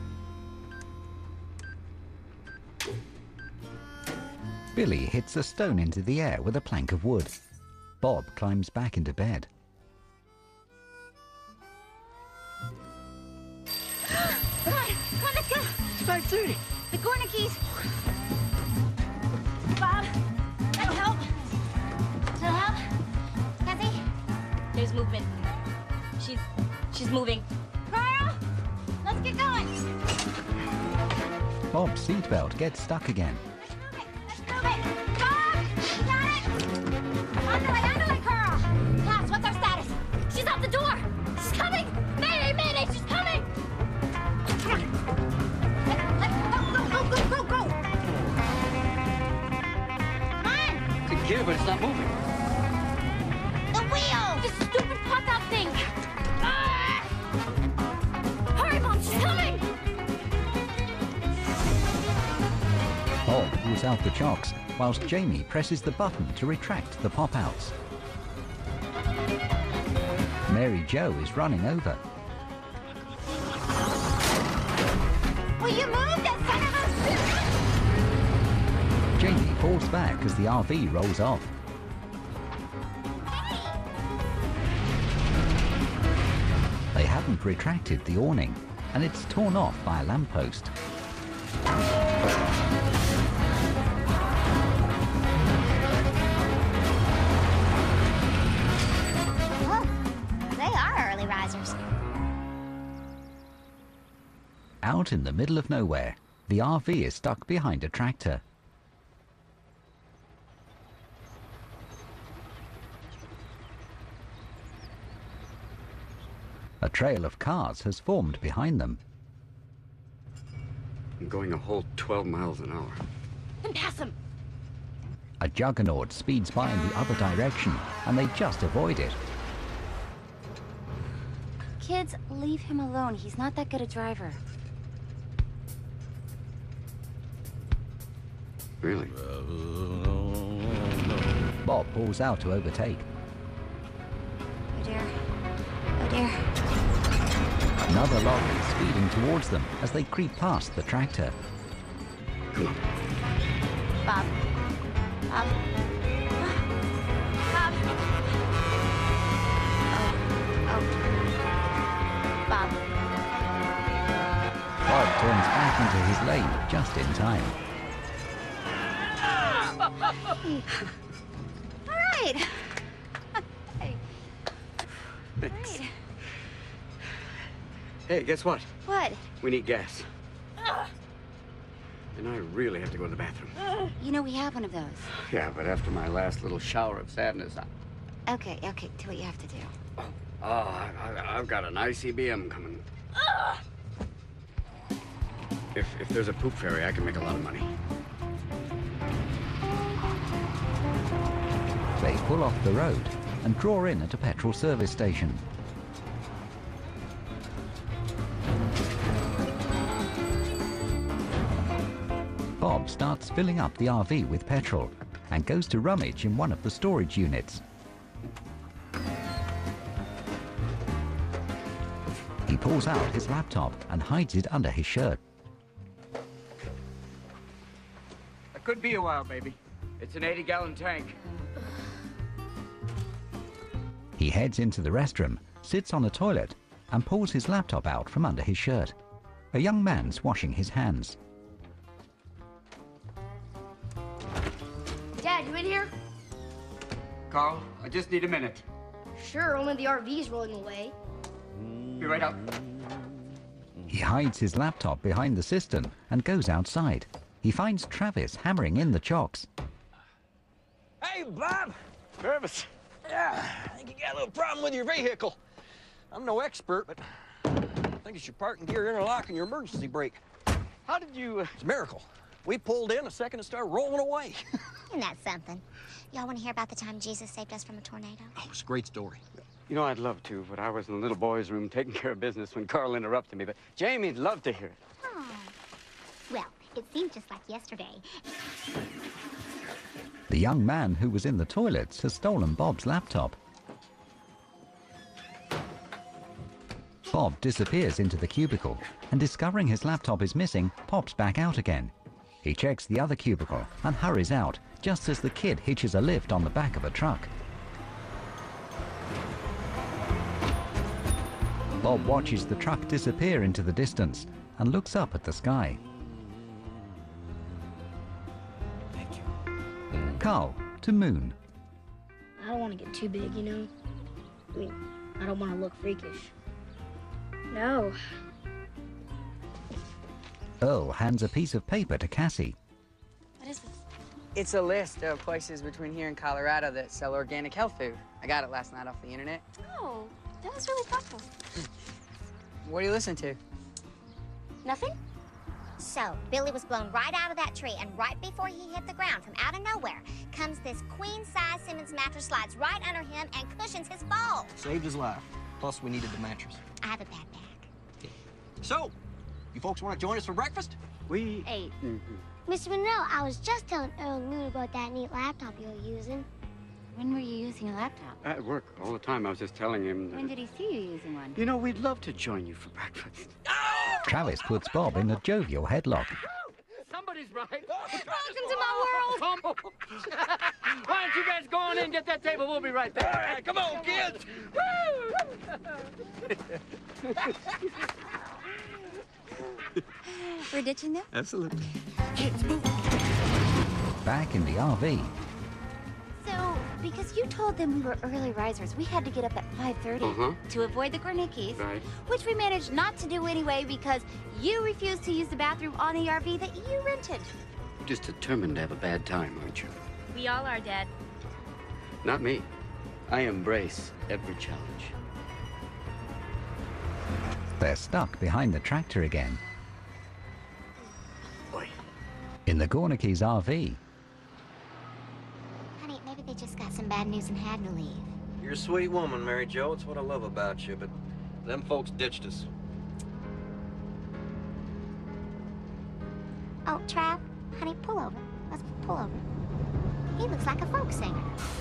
Billy hits a stone into the air with a plank of wood. Bob climbs back into bed. Come on, let's go. It's 5:30. The corner keys. Bob, that'll help. That'll help. Cassie? There's movement. She's moving. Carl, let's get going. Bob's seatbelt gets stuck again. Let's move it. Bob, you got it? Underlay, Carl. Class, what's our status? She's out the door. She's coming. Mayday, she's coming. Go. Come on. Good kid, but it's not moving. The wheel. This stupid pop-out thing. Hurry, Mom, she's coming. Bob pulls out the chocks, whilst Jamie presses the button to retract the pop-outs. Mary Jo is running over. Will you move that son of a... Jamie falls back as the RV rolls off. They haven't retracted the awning, and it's torn off by a lamppost. Oh, they are early risers. Out in the middle of nowhere, the RV is stuck behind a tractor. A trail of cars has formed behind them. I'm going a whole 12 miles an hour. Then pass him. A juggernaut speeds by in the other direction, and they just avoid it. Kids, leave him alone. He's not that good a driver. Really? Bob pulls out to overtake. Oh dear. Oh dear. Another lorry is speeding towards them as they creep past the tractor. Come on. Bob. Bob. Bob. Oh. Bob. Bob turns back into his lane just in time. All right. Thanks. Hey, guess what? What? We need gas. And I really have to go to the bathroom. You know we have one of those. Yeah, but after my last little shower of sadness, Okay, do what you have to do. I've got an ICBM coming. If there's a poop fairy, I can make a lot of money. They pull off the road and draw in at a petrol service station. Bob starts filling up the RV with petrol and goes to rummage in one of the storage units. He pulls out his laptop and hides it under his shirt. It could be a while, baby. It's an 80-gallon tank. He heads into the restroom, sits on a toilet, and pulls his laptop out from under his shirt. A young man's washing his hands. Dad, you in here? Carl, I just need a minute. Sure, only the RV's rolling away. Be right out. He hides his laptop behind the cistern and goes outside. He finds Travis hammering in the chocks. Hey, Bob! Travis. Yeah, I think you got a little problem with your vehicle. I'm no expert, but I think it's your parking gear interlock and your emergency brake. How did you... It's a miracle. We pulled in a second and started rolling away. Isn't that something? Y'all want to hear about the time Jesus saved us from a tornado? Oh, it's a great story. You know, I'd love to, but I was in the little boy's room taking care of business when Carl interrupted me. But Jamie'd love to hear it. Oh. Well, it seemed just like yesterday. The young man who was in the toilets has stolen Bob's laptop. Bob disappears into the cubicle and, discovering his laptop is missing, pops back out again. He checks the other cubicle and hurries out just as the kid hitches a lift on the back of a truck. Bob watches the truck disappear into the distance and looks up at the sky. Carl to Moon. I don't want to get too big, you know? I mean, I don't want to look freakish. No. Earl hands a piece of paper to Cassie. What is this? It's a list of places between here and Colorado that sell organic health food. I got it last night off the internet. Oh, that was really thoughtful. What do you listen to? Nothing? So, Billy was blown right out of that tree, and right before he hit the ground, from out of nowhere, comes this queen-size Simmons mattress, slides right under him and cushions his fall. Saved his life. Plus, we needed the mattress. I have a bad back. So, you folks want to join us for breakfast? We... Hey. Mr. Monroe, I was just telling Earl and Moon about that neat laptop you were using. When were you using a laptop? At work all the time. I was just telling him that... When did he see you using one? You know, we'd love to join you for breakfast. Travis puts Bob in a jovial headlock. Somebody's right. Welcome to my world. Why don't you guys go on in and get that table? We'll be right there. All right, come on, kids. We're ditching them? Absolutely. Back in the RV, So, because you told them we were early risers, we had to get up at 5:30 to avoid the Gornickies, Right. which we managed not to do anyway because you refused to use the bathroom on the RV that you rented. You're just determined to have a bad time, aren't you? We all are, Dad. Not me. I embrace every challenge. they're stuck behind the tractor again. In the Gornickies' RV, Honey, maybe they just got some bad news and had to leave. You're a sweet woman, Mary Jo. It's what I love about you, but them folks ditched us. Oh, Trav, honey, pull over. Let's pull over. He looks like a folk singer.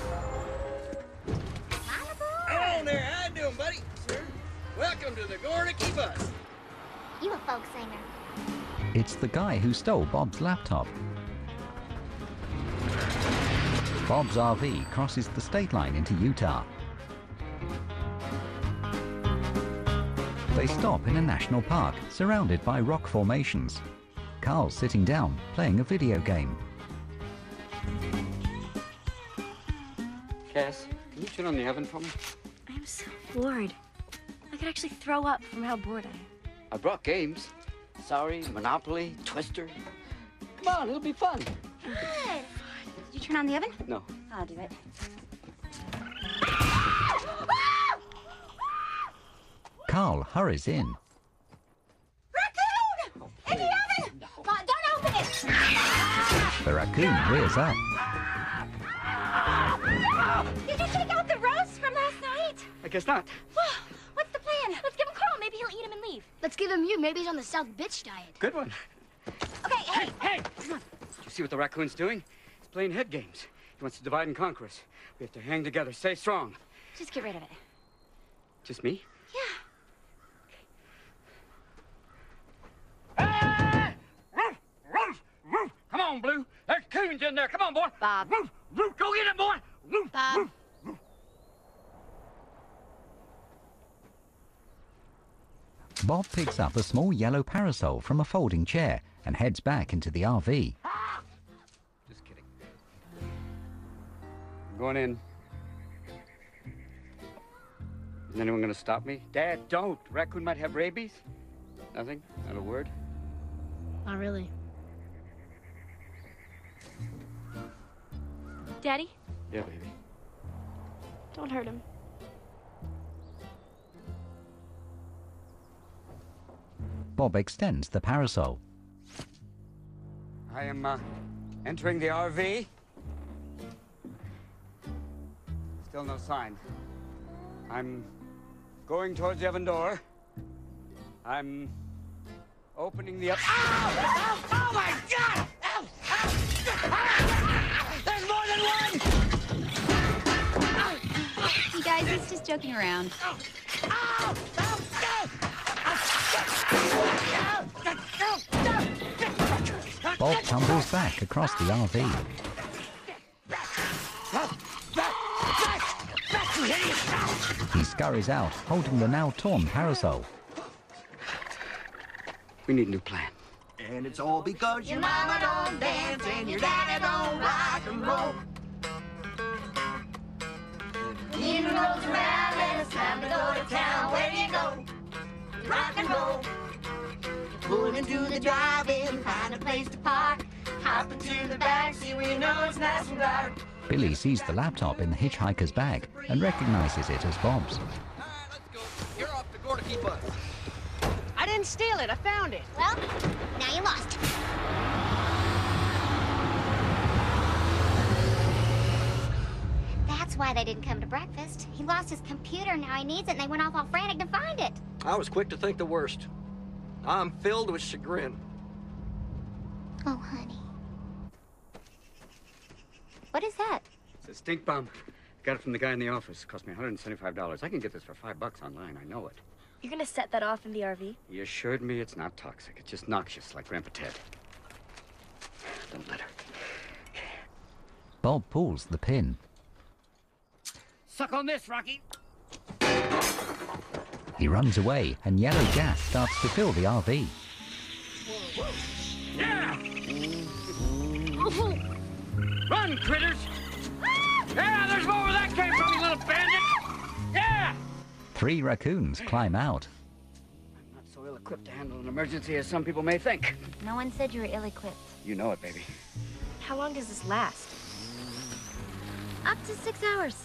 Hello there. How you doing, buddy? Sir? Welcome to the Gornicki bus. You a folk singer. it's the guy who stole Bob's laptop. Bob's RV crosses the state line into Utah. They stop in a national park surrounded by rock formations. Carl's sitting down, playing a video game. Cass, can you turn on the oven for me? I'm so bored. I could actually throw up from how bored I am. I brought games. Sorry, Monopoly, Twister. Come on, it'll be fun. Good. Did you turn on the oven? No. I'll do it. Carl hurries in. Raccoon! In the oven! Don't open it! The raccoon rears up. Did you take out the roast from last night? I guess not. What's the plan? Let's give him Carl. Maybe he'll eat him and leave. Let's give him you. Maybe he's on the South Bitch diet. Good one. Okay, Hey, hey! You see what the raccoon's doing? He's playing head games. He wants to divide and conquer us. We have to hang together, stay strong. Just get rid of it. Just me? Yeah. Hey! Roof! Roof! Roof! Come on, Blue. There's coons in there. Come on, boy. Bob. Roof! Roof! Go get him, boy! Roof! Bob. Roof! Bob picks up a small yellow parasol from a folding chair and heads back into the RV. Just kidding. I'm going in. Is anyone going to stop me? Dad, don't. Raccoon might have rabies. Nothing? Not a word? Not really. Daddy, Yeah, baby. don't hurt him. Bob extends the parasol. I am entering the RV. Still no sign. I'm going towards the oven door. I'm opening the oven. Ow! Ow! Oh my God! Ow! Ow! Ow! There's more than one! You guys, he's just joking around. Ow! Ow! Ow! Bob tumbles back across the RV. He scurries out, holding the now torn parasol. We need a new plan. And it's all because your mama don't dance and your daddy don't rock and roll. Evening rolls around and it's time to go to town. Where do you go? Rock and roll. Pull into the drive-in, find a place to park. Hop into the backseat where you know it's nice and dark. Billy sees the laptop in the hitchhiker's bag and recognizes it as Bob's. You're off the Gordy bus. I didn't steal it. I found it. Well, now you lost it. That's why they didn't come to breakfast. He lost his computer, now he needs it, and they went off all frantic to find it. I was quick to think the worst. I'm filled with chagrin. Oh, honey. What is that? It's a stink bomb. Got it from the guy in the office. Cost me $175. I can get this for $5 online. I know it. You're gonna set that off in the RV? He assured me it's not toxic. It's just noxious, like Grandpa Ted. Don't let her. Bob pulls the pin. Suck on this, Rocky. He runs away, and yellow gas starts to fill the RV. Yeah! Run, critters! Yeah, there's more where that came from, you little bandit! Yeah! 3 raccoons climb out. I'm not so ill-equipped to handle an emergency as some people may think. No one said you were ill-equipped. You know it, baby. How long does this last? Up to 6 hours.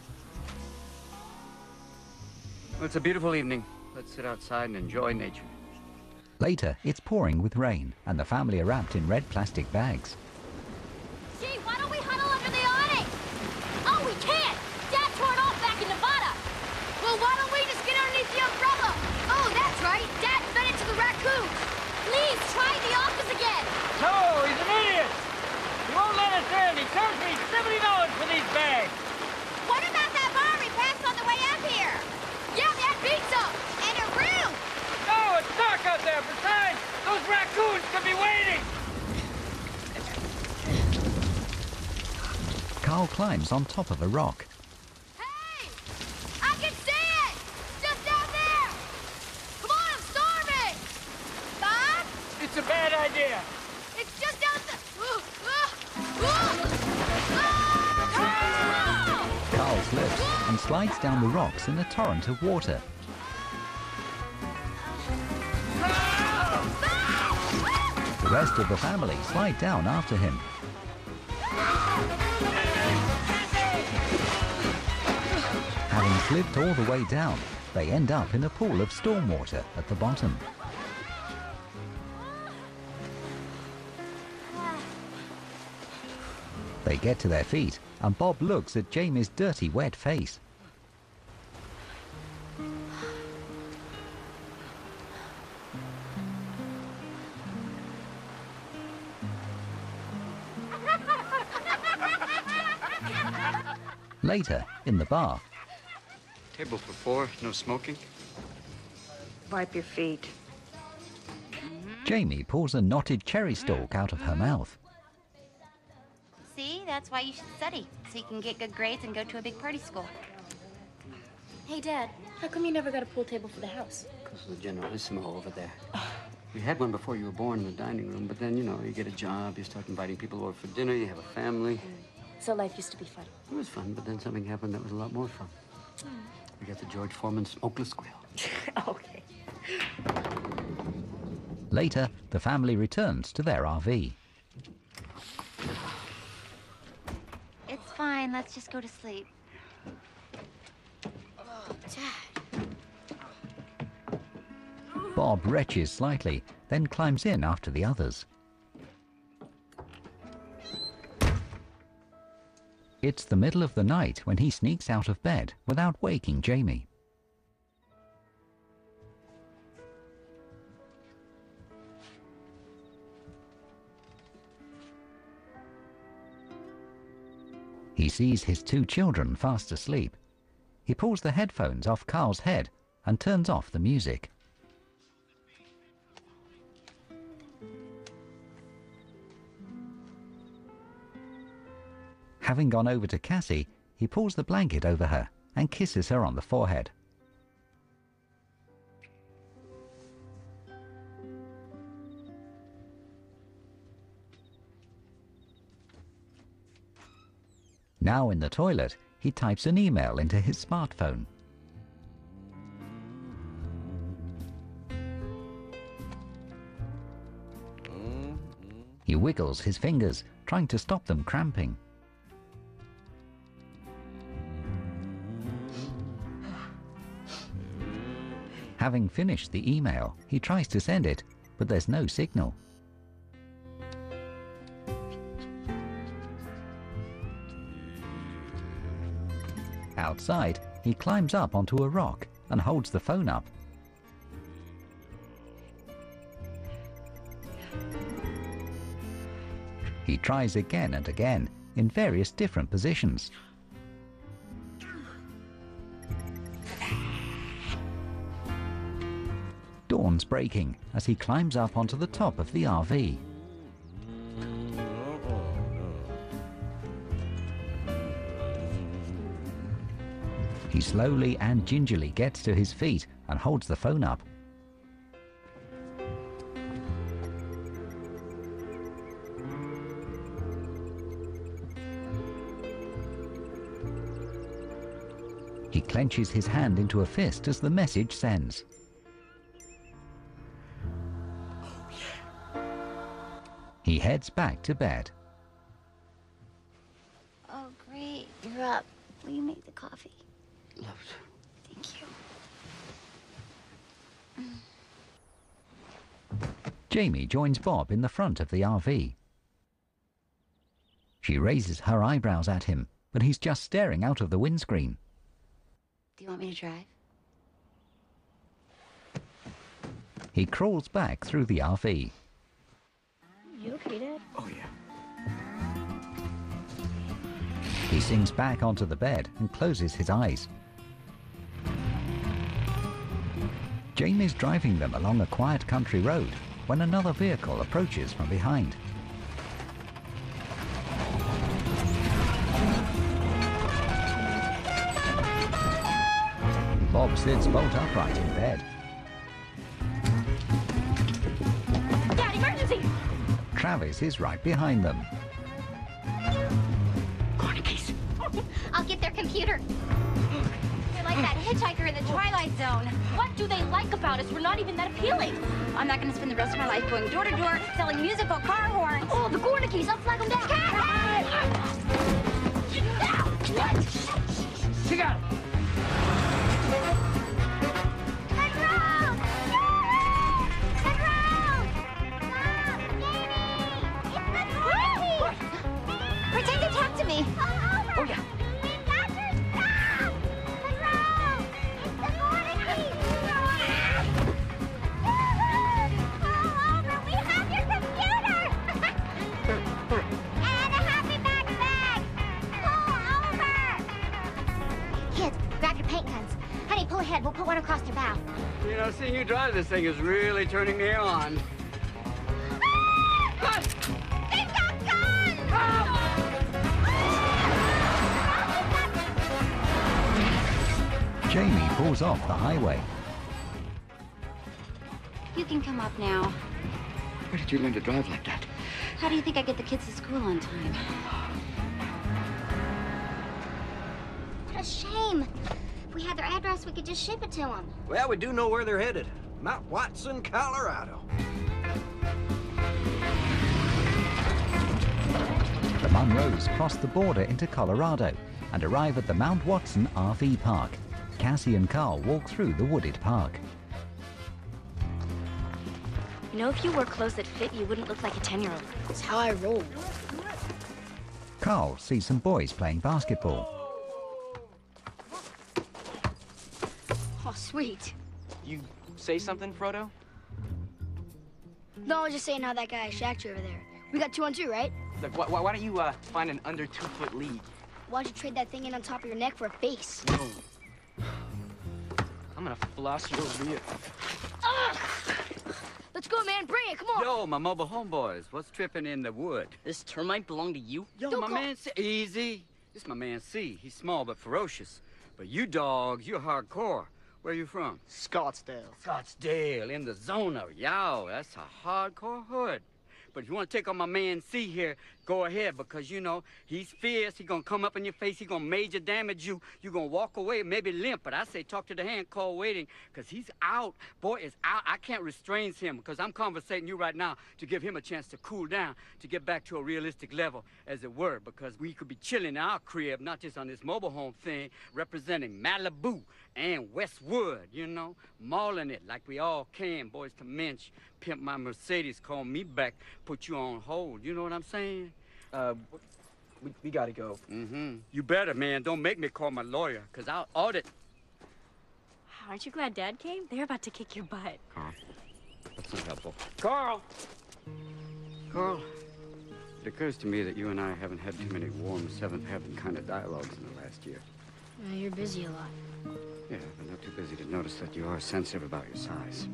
Well, it's a beautiful evening. Let's sit outside and enjoy nature. Later, it's pouring with rain, and the family are wrapped in red plastic bags. Gee, why don't we huddle under the awning? Oh, we can't! Dad tore it off back in Nevada. Well, why don't we just get underneath the umbrella? Oh, that's right. Dad fed it to the raccoons. Please, try the office again. No, he's an idiot! He won't let us in. He charged me $70 for these bags. What about that bar we passed on the way up here? Yeah, that pizza. And a room. No, it's dark out there. Besides, those raccoons could be waiting. Carl climbs on top of a rock. Hey! I can see it! Just down there! Come on, I'm starving! Bob? It's a bad idea. It's just out the... Carl slips and slides down the rocks in a torrent of water. The rest of the family slide down after him. Having slipped all the way down, they end up in a pool of storm water at the bottom. They get to their feet, and Bob looks at Jamie's dirty, wet face. Later, in the bar, Table for 4, no smoking. Wipe your feet. Jamie pulls a knotted cherry stalk out of her mouth. See, that's why you should study, so you can get good grades and go to a big party school. Hey, Dad, how come you never got a pool table for the house? Because of the Generalissimo over there. We had one before you were born in the dining room, but then, you know, you get a job, you start inviting people over for dinner, you have a family. So life used to be fun. It was fun, but then something happened that was a lot more fun. We got the George Foreman smokeless squeal. Okay. Later, the family returns to their RV. It's fine. Let's just go to sleep. Oh, Dad. Bob retches slightly, then climbs in after the others. It's the middle of the night when he sneaks out of bed without waking Jamie. He sees his 2 children fast asleep. He pulls the headphones off Carl's head and turns off the music. Having gone over to Cassie, he pulls the blanket over her and kisses her on the forehead. Now in the toilet, he types an email into his smartphone. He wiggles his fingers, trying to stop them cramping. Having finished the email, he tries to send it, but there's no signal. Outside, he climbs up onto a rock and holds the phone up. He tries again and again, in various different positions. Dawn's breaking as he climbs up onto the top of the RV. He slowly and gingerly gets to his feet and holds the phone up. He clenches his hand into a fist as the message sends. He heads back to bed. Oh, great. You're up. Will you make the coffee? Love Thank you. Jamie joins Bob in the front of the RV. She raises her eyebrows at him, but he's just staring out of the windscreen. Do you want me to drive? He crawls back through the RV. You okay, Dad? Oh, yeah. He sinks back onto the bed and closes his eyes. Jamie's driving them along a quiet country road when another vehicle approaches from behind. Bob sits bolt upright in bed. Dad, emergency! Travis is right behind them. Cornickies. I'll get their computer. You're like that hitchhiker in the Twilight Zone. What do they like about us? We're not even that appealing. I'm not going to spend the rest of my life going door to door selling musical car horns. Oh, the Cornickies! I'll flag them down. What? She got it. Pretend to talk to me. Oh, yeah. Honey, pull ahead. We'll put one across their bow. You know, seeing you drive this thing is really turning me on. Ah! They've got guns! Jamie pulls off the highway. You can come up now. Where did you learn to drive like that? How do you think I get the kids to school on time? What a shame. If we had their address, we could just ship it to them. Well, we do know where they're headed. Mount Watson, Colorado. The Munros cross the border into Colorado and arrive at the Mount Watson RV park. Cassie and Carl walk through the wooded park. You know, if you wore clothes that fit, you wouldn't look like a 10-year-old. It's how I roll. Carl sees some boys playing basketball. Oh, sweet. You say something, Frodo? No, I was just saying how that guy shacked you over there. We got 2-on-2, right? Look, why don't you find an under 2-foot league? Why don't you trade that thing in on top of your neck for a face? No. I'm gonna floss you over here. Ugh! Let's go, man. Bring it. Come on. Yo, my mobile homeboys, what's tripping in the wood? This termite belong to you? Yo, my man C. Easy. This my man C. He's small but ferocious. But you dogs, you're hardcore. Where you from? Scottsdale. Scottsdale, in the zone of yow. That's a hardcore hood. But if you want to take on my man C here, go ahead, because, you know, he's fierce. He's going to come up in your face. He's going to major damage you. You're going to walk away, maybe limp. But I say talk to the hand, call waiting, because he's out. Boy is out. I can't restrain him, because I'm conversating you right now to give him a chance to cool down, to get back to a realistic level, as it were, because we could be chilling in our crib, not just on this mobile home thing, representing Malibu and Westwood, you know, mauling it like we all can. Boys to mensch, pimp my Mercedes, call me back, put you on hold. You know what I'm saying? We gotta go. Mm-hmm. You better, man. Don't make me call my lawyer, because I'll audit. Aren't you glad Dad came? They're about to kick your butt. Carl, that's not helpful. Carl! Carl, it occurs to me that you and I haven't had too many warm, seventh heaven kind of dialogues in the last year. You're busy a lot. Yeah, but not too busy to notice that you are sensitive about your size.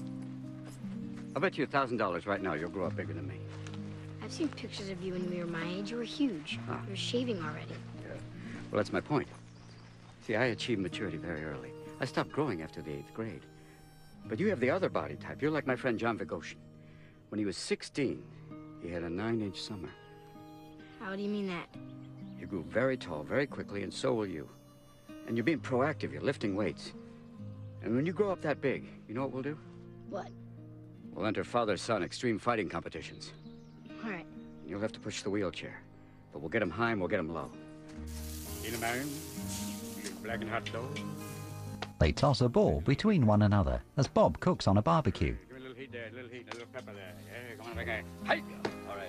I'll bet you $1,000 right now you'll grow up bigger than me. I've seen pictures of you when you were my age. You were huge. Ah. You were shaving already. Yeah. Well, that's my point. See, I achieved maturity very early. I stopped growing after the 8th grade. But you have the other body type. You're like my friend John Vigoshin. When he was 16, he had a 9-inch summer. How do you mean that? You grew very tall very quickly, and so will you. And you're being proactive. You're lifting weights. And when you grow up that big, you know what we'll do? What? We'll enter father-son extreme fighting competitions. All right. You'll have to push the wheelchair. But we'll get him high and we'll get him low. Eat man. Black and hot dog. They toss a ball between one another as Bob cooks on a barbecue. Give me a little heat there, a little heat, a little pepper there. Yeah, come on, big guy. Hey! All right.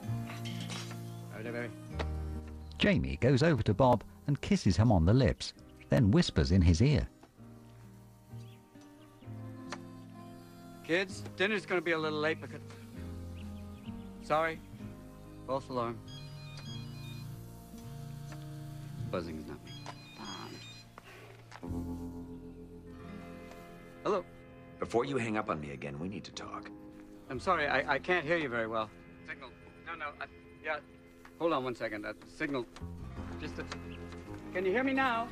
All right, baby. Jamie goes over to Bob and kisses him on the lips, then whispers in his ear. Kids, dinner's gonna be a little late because... Sorry. False alarm. Buzzing is not me. Hello. Before you hang up on me again, we need to talk. I'm sorry, I can't hear you very well. Signal. No, yeah. Hold on one second. Signal. Can you hear me now?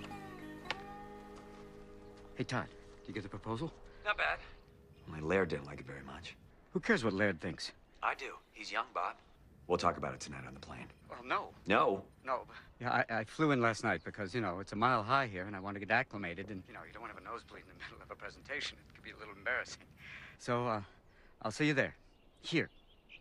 Hey, Todd, did you get the proposal? Not bad. My Laird didn't like it very much. Who cares what Laird thinks? I do. He's young, Bob. We'll talk about it tonight on the plane. Well, no. No? No. Yeah, I flew in last night because, you know, it's a mile high here and I want to get acclimated and, you know, you don't want to have a nosebleed in the middle of a presentation. It could be a little embarrassing. So, I'll see you there. Here.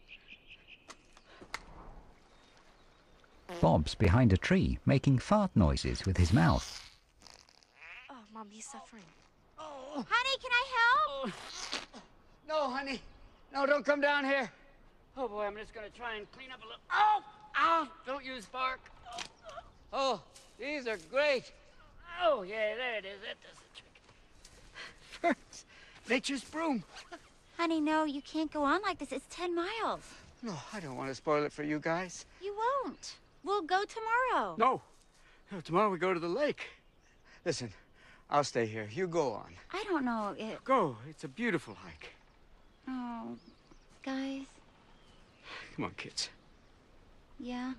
Bob's behind a tree, making fart noises with his mouth. Oh, Mom, he's suffering. Oh. Honey, can I help? Oh. No, honey. No, don't come down here. Oh, boy, I'm just going to try and clean up a little. Oh! Ow! Don't use bark. Oh, these are great. Oh, yeah, there it is. That does the trick. Ferns. Nature's broom. Honey, no, you can't go on like this. It's 10 miles. No, I don't want to spoil it for you guys. You won't. We'll go tomorrow. No. Tomorrow we go to the lake. Listen, I'll stay here. You go on. I don't know it. Go. It's a beautiful hike. Oh, guys. Come on, kids. Yeah.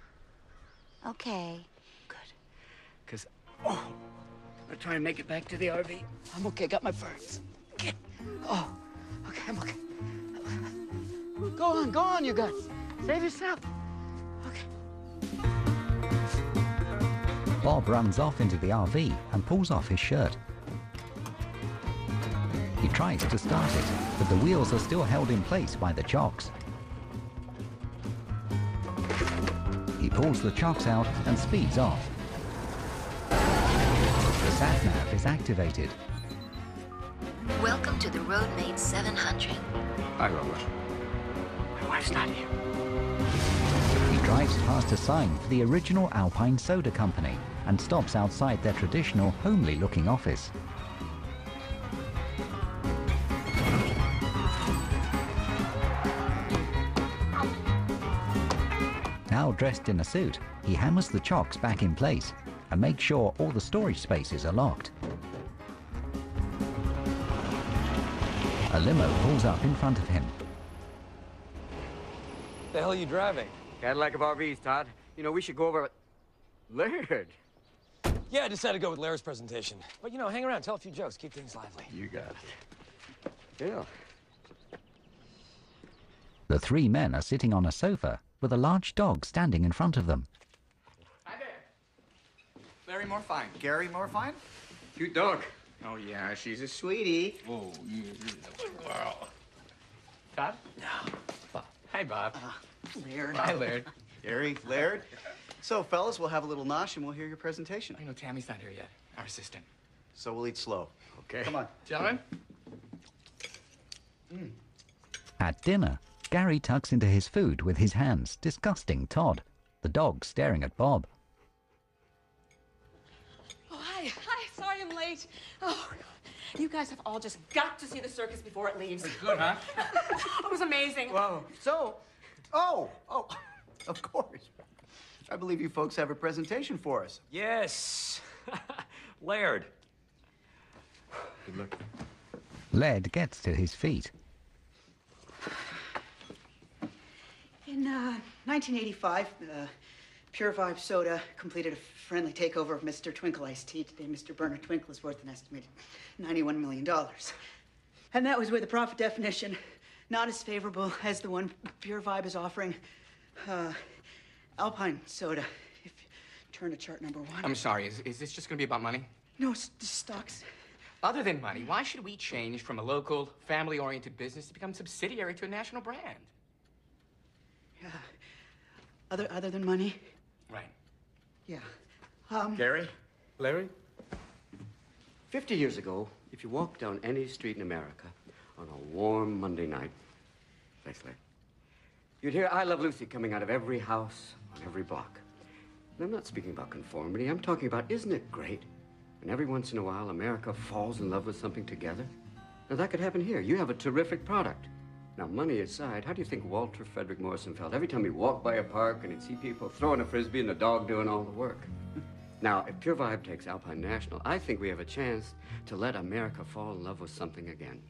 Okay. Because, oh, I'm trying to make it back to the RV. I'm okay. Got my ferns. Okay. Oh, okay. I'm okay. Go on, you guys. Save yourself. Bob runs off into the RV and pulls off his shirt. He tries to start it, but the wheels are still held in place by the chocks. He pulls the chocks out and speeds off. The sat-nav is activated. Welcome to the Roadmate 700. Hi, Lola. My wife's not here. He drives past a sign for the original Alpine Soda Company and stops outside their traditional, homely-looking office. Now dressed in a suit, he hammers the chocks back in place and makes sure all the storage spaces are locked. A limo pulls up in front of him. The hell are you driving? Cadillac of RVs, Todd. You know, we should go over with Laird. Yeah, I decided to go with Laird's presentation. But, you know, hang around, tell a few jokes, keep things lively. You got it. Yeah. The three men are sitting on a sofa with a large dog standing in front of them. Hi there. Larry Morfine. Gary Morfine? Cute dog. Oh, yeah, she's a sweetie. Oh, wow. Todd? No. Bob. Hi, Bob. Laird. Hi, Laird. Gary, Laird. So, fellas, we'll have a little nosh and we'll hear your presentation. I know Tammy's not here yet. Our assistant. So we'll eat slow. Okay. Come on. Gentlemen? At dinner, Gary tucks into his food with his hands, disgusting Todd, the dog staring at Bob. Oh, hi. Sorry I'm late. Oh, you guys have all just got to see the circus before it leaves. It's good, huh? It was amazing. Whoa. So, of course. I believe you folks have a presentation for us. Yes. Laird. Good luck. Laird gets to his feet. In 1985, Pure Vibe Soda completed a friendly takeover of Mr. Twinkle Iced Tea. Today, Mr. Bernard Twinkle is worth an estimated $91 million. And that was with a profit definition not as favorable as the one Pure Vibe is offering. Alpine Soda. If you turn to chart number 1. I'm sorry, is this just gonna be about money? No, stocks. Other than money, why should we change from a local, family-oriented business to become subsidiary to a national brand? Yeah. Other than money? Right. Yeah. Gary? Larry? 50 years ago, if you walked down any street in America on a warm Monday night, thanks, Larry, you'd hear I Love Lucy coming out of every house on every block. And I'm not speaking about conformity. I'm talking about, isn't it great? And every once in a while, America falls in love with something together. Now, that could happen here. You have a terrific product. Now, money aside, how do you think Walter Frederick Morrison felt every time he walked by a park and he'd see people throwing a Frisbee and the dog doing all the work? Now, if Pure Vibe takes Alpine National, I think we have a chance to let America fall in love with something again.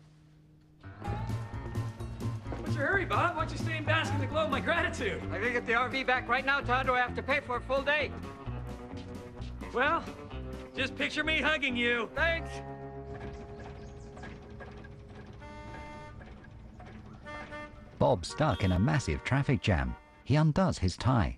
What's your hurry, Bob? Why don't you stay and bask in the glow of my gratitude? I gotta get the RV back right now, Todd, or I have to pay for a full day. Well, just picture me hugging you. Thanks. Bob's stuck in a massive traffic jam. He undoes his tie.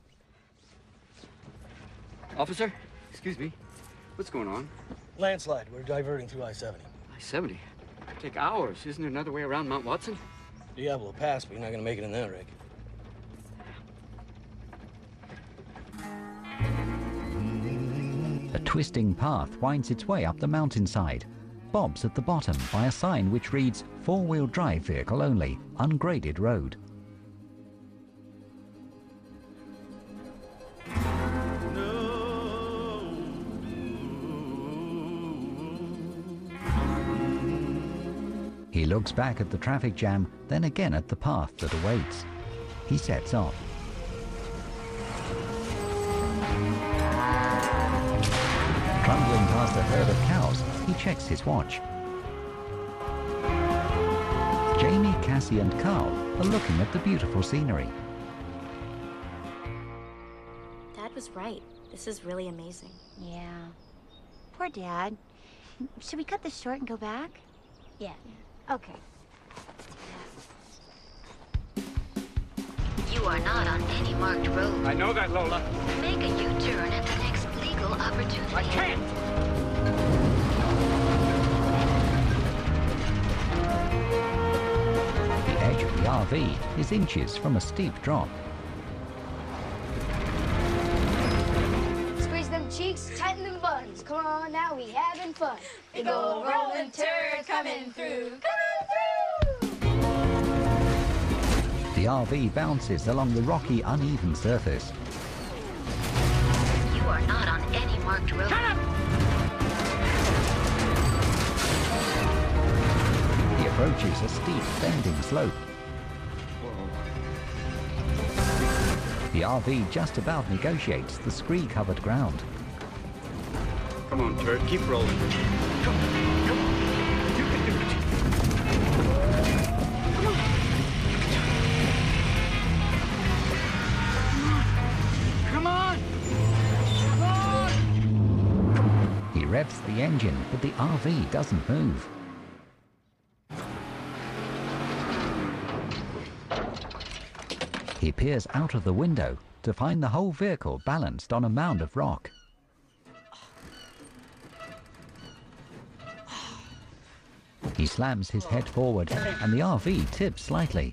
Officer, excuse me. What's going on? Landslide. We're diverting through I-70. I-70? Take hours. Isn't there another way around Mount Watson? Diablo Pass, but you're not going to make it in that rig. A twisting path winds its way up the mountainside. Bob's at the bottom by a sign which reads four-wheel drive vehicle only, ungraded road. He looks back at the traffic jam, then again at the path that awaits. He sets off. Trundling past a herd of cows, he checks his watch. Jamie, Cassie and Carl are looking at the beautiful scenery. Dad was right. This is really amazing. Yeah. Poor Dad. Should we cut this short and go back? Yeah. Okay. You are not on any marked road. I know that, Lola. Make a U-turn at the next legal opportunity. I can't! The edge of the RV is inches from a steep drop. Squeeze them cheeks, tighten them buttons. Come on now, we having fun. Big ol' rolling turd coming through. The RV bounces along the rocky, uneven surface. You are not on any marked road. Shut up! He approaches a steep, bending slope. The RV just about negotiates the scree-covered ground. Come on, Turd, keep rolling. Come on, come on. You can do it. Come on. Come on! Come on! He revs the engine, but the RV doesn't move. He peers out of the window to find the whole vehicle balanced on a mound of rock. He slams his head forward and the RV tips slightly.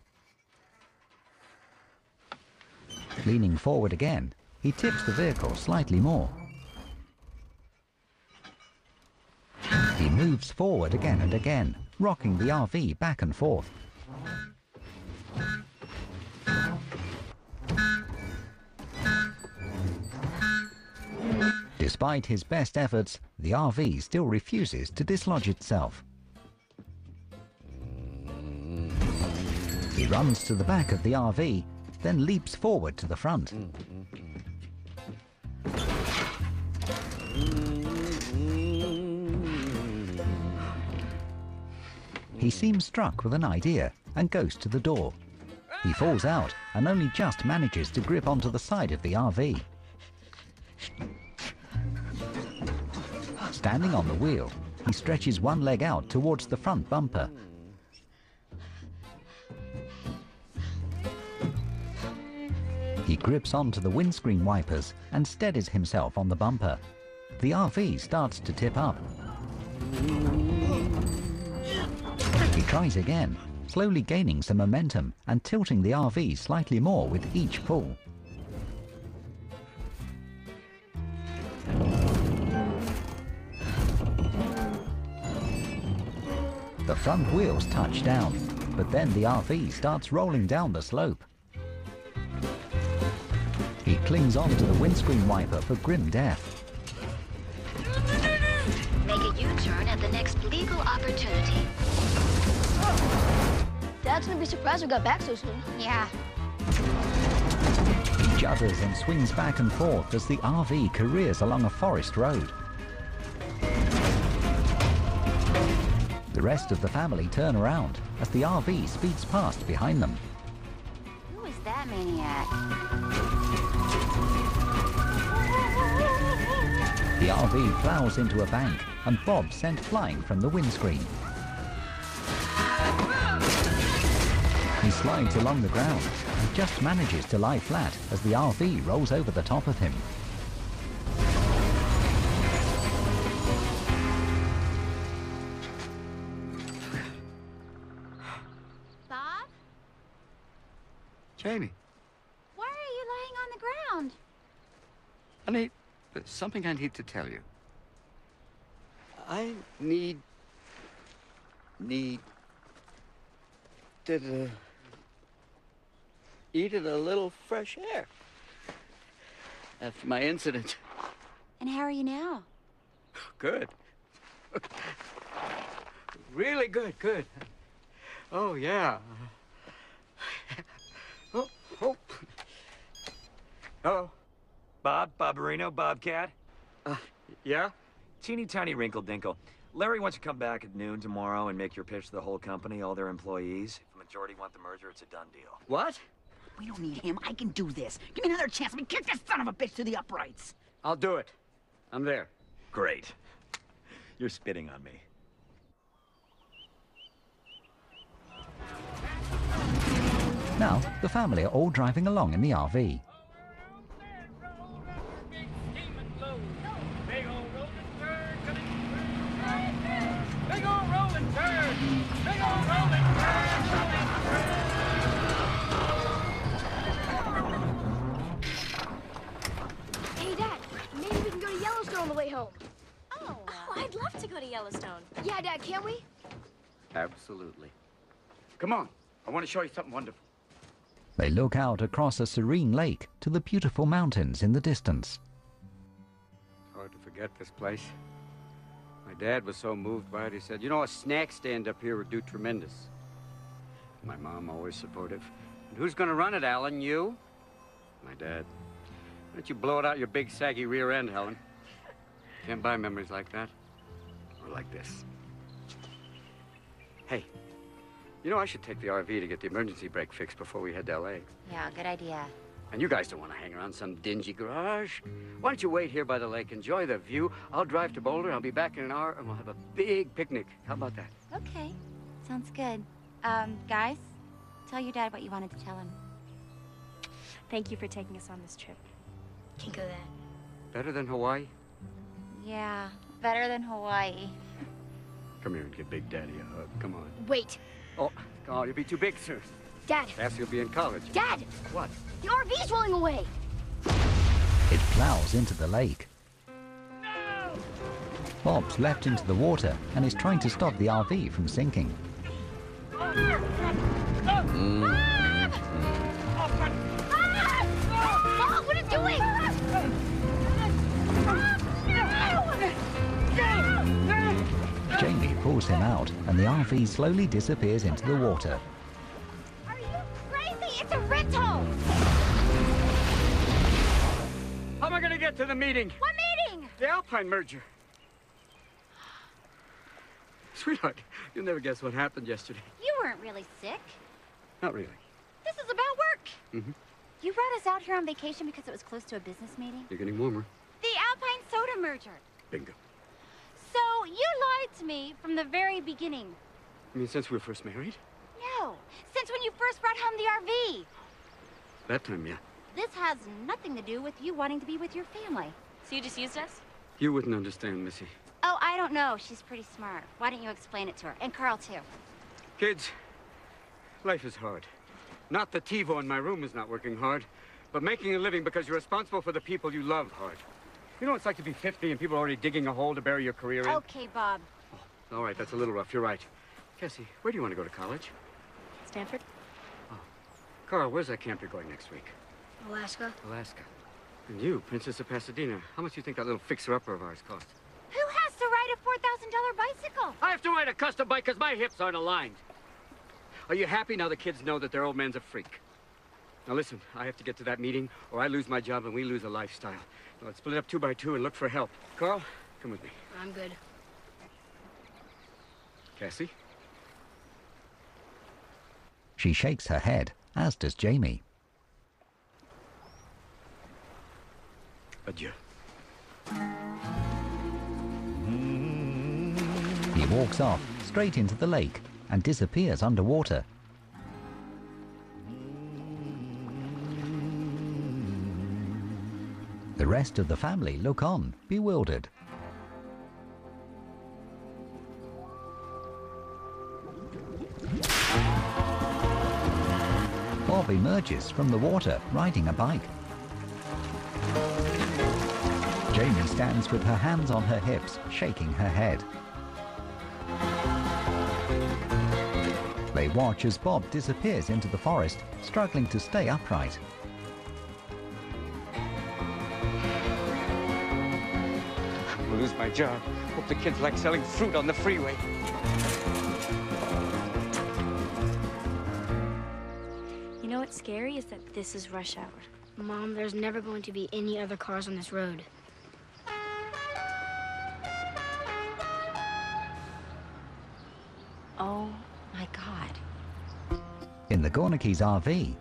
Leaning forward again, he tips the vehicle slightly more. He moves forward again and again, rocking the RV back and forth. Despite his best efforts, the RV still refuses to dislodge itself. He runs to the back of the RV, then leaps forward to the front. He seems struck with an idea and goes to the door. He falls out and only just manages to grip onto the side of the RV. Standing on the wheel, he stretches one leg out towards the front bumper. He grips onto the windscreen wipers and steadies himself on the bumper. The RV starts to tip up. He tries again, slowly gaining some momentum and tilting the RV slightly more with each pull. The front wheels touch down, but then the RV starts rolling down the slope. He clings on to the windscreen wiper for grim death. Make a U-turn at the next legal opportunity. Dad's gonna be surprised we got back so soon. Yeah. He judders and swings back and forth as the RV careers along a forest road. The rest of the family turn around as the RV speeds past behind them. Who is that maniac? The RV plows into a bank and Bob sent flying from the windscreen. He slides along the ground and just manages to lie flat as the RV rolls over the top of him. Bob? Jamie, Why are you laying on the ground? honey, there's something I need to tell you. I needed a little fresh air after my incident. And how are you now? Good. Really good, good. Oh, yeah. Oh. Hello. Bob Barino, Bobcat. Yeah? Teeny tiny wrinkle dinkle. Larry wants you to come back at noon tomorrow and make your pitch to the whole company, all their employees. If the majority want the merger, it's a done deal. What? We don't need him. I can do this. Give me another chance. Let me kick this son of a bitch to the uprights. I'll do it. I'm there. Great. You're spitting on me. Now, the family are all driving along in the RV. Big old rolling turd! Big old rolling Hey, Dad, maybe we can go to Yellowstone on the way home. Oh, I'd love to go to Yellowstone. Yeah, Dad, can't we? Absolutely. Come on. I want to show you something wonderful. They look out across a serene lake to the beautiful mountains in the distance. Hard to forget this place. My dad was so moved by it, he said, you know, a snack stand up here would do tremendous. My mom always supportive. And who's going to run it, Alan? You? My dad. Why don't you blow it out your big, saggy rear end, Helen? Can't buy memories like that. Or like this. Hey, you know, I should take the RV to get the emergency brake fixed before we head to L.A. Yeah, good idea. And you guys don't want to hang around some dingy garage. Why don't you wait here by the lake, enjoy the view. I'll drive to Boulder, I'll be back in an hour, and we'll have a big picnic. How about that? Okay, sounds good. Guys, tell your dad what you wanted to tell him. Thank you for taking us on this trip. Think of that. Better than Hawaii? Yeah, better than Hawaii. Come here and give Big Daddy a hug. Come on. Wait. Oh, you'll be too big soon. Dad. Cassie will be in college. Dad! What? The RV's rolling away. It plows into the lake. Bob's leapt into the water and is trying to stop the RV from sinking. Bob, what are you doing? Jamie pulls him out and the RV slowly disappears into the water. Are you crazy? It's a rental. How am I going to get to the meeting? What meeting? The Alpine merger. Sweetheart, you'll never guess what happened yesterday. You weren't really sick. Not really. This is about work. Mm-hmm. You brought us out here on vacation because it was close to a business meeting? You're getting warmer. The Alpine Soda merger. Bingo. So you lied to me from the very beginning. I mean, since we were first married? No, since when you first brought home the RV. That time, yeah. This has nothing to do with you wanting to be with your family. So you just used us? You wouldn't understand, Missy. Oh, I don't know. She's pretty smart. Why don't you explain it to her? And Carl, too. Kids, life is hard. Not the TiVo in my room is not working hard, but making a living because you're responsible for the people you love hard. You know what it's like to be 50 and people are already digging a hole to bury your career in? Okay, Bob. Oh, all right, that's a little rough. You're right. Cassie, where do you want to go to college? Stanford. Oh. Carl, where's that camp you're going next week? Alaska. Alaska. And you, Princess of Pasadena. How much do you think that little fixer-upper of ours cost? Who has to ride a $4,000 bicycle? I have to ride a custom bike because my hips aren't aligned. Are you happy now the kids know that their old man's a freak? Now listen, I have to get to that meeting or I lose my job and we lose a lifestyle. Now let's split up 2 by 2 and look for help. Carl, come with me. I'm good. Cassie? She shakes her head, as does Jamie. Adieu. He walks off, straight into the lake, and disappears underwater. The rest of the family look on, bewildered. Bob emerges from the water, riding a bike. Jamie stands with her hands on her hips, shaking her head. They watch as Bob disappears into the forest, struggling to stay upright. I'll lose my job. Hope the kids like selling fruit on the freeway. You know what's scary is that this is rush hour. Mom, there's never going to be any other cars on this road. Oh my God. In the Gornicki's RV,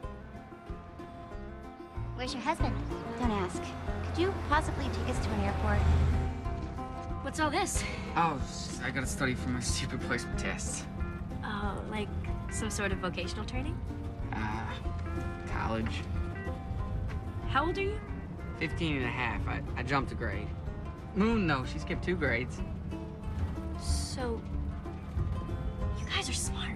Where's your husband? Don't ask. Could you possibly take us to an airport? What's all this? Oh, I gotta study for my stupid placement tests. Oh, like some sort of vocational training? College. How old are you? 15 and a half. I jumped a grade. Moon, no, she skipped 2 grades. So, you guys are smart.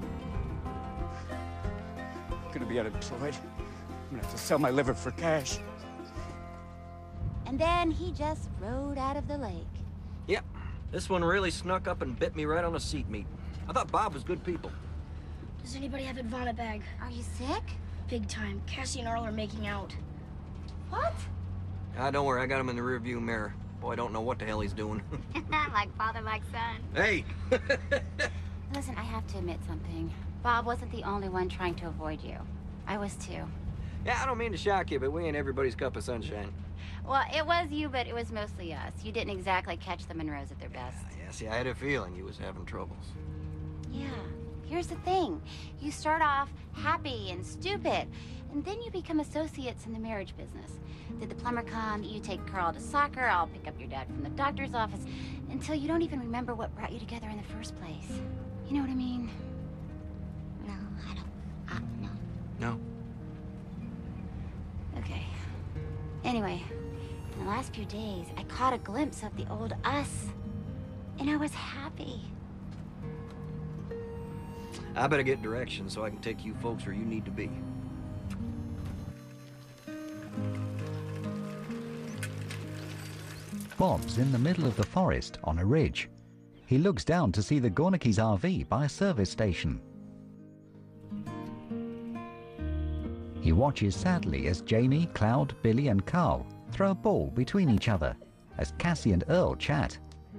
I'm gonna be unemployed. I'm gonna have to sell my liver for cash. And then he just rode out of the lake. Yep. This one really snuck up and bit me right on a seat meat. I thought Bob was good people. Does anybody have a vomit bag? Are you sick? Big time. Cassie and Earl are making out. What? Ah, don't worry, I got him in the rearview mirror. Boy, I don't know what the hell he's doing. Like father, like son. Hey! Listen, I have to admit something. Bob wasn't the only one trying to avoid you. I was too. Yeah, I don't mean to shock you, but we ain't everybody's cup of sunshine. Well, it was you, but it was mostly us. You didn't exactly catch the Monroes at their best. Yeah, see, I had a feeling you was having troubles. Yeah. Here's the thing. You start off happy and stupid, and then you become associates in the marriage business. Did the plumber come? You take Carl to soccer, I'll pick up your dad from the doctor's office, until you don't even remember what brought you together in the first place. You know what I mean? No, I don't. No. No? Okay. Anyway, in the last few days, I caught a glimpse of the old us, and I was happy. I better get directions so I can take you folks where you need to be. Bob's in the middle of the forest on a ridge. He looks down to see the Gornicki's RV by a service station. He watches sadly as Jamie, Cloud, Billy and Carl throw a ball between each other as Cassie and Earl chat.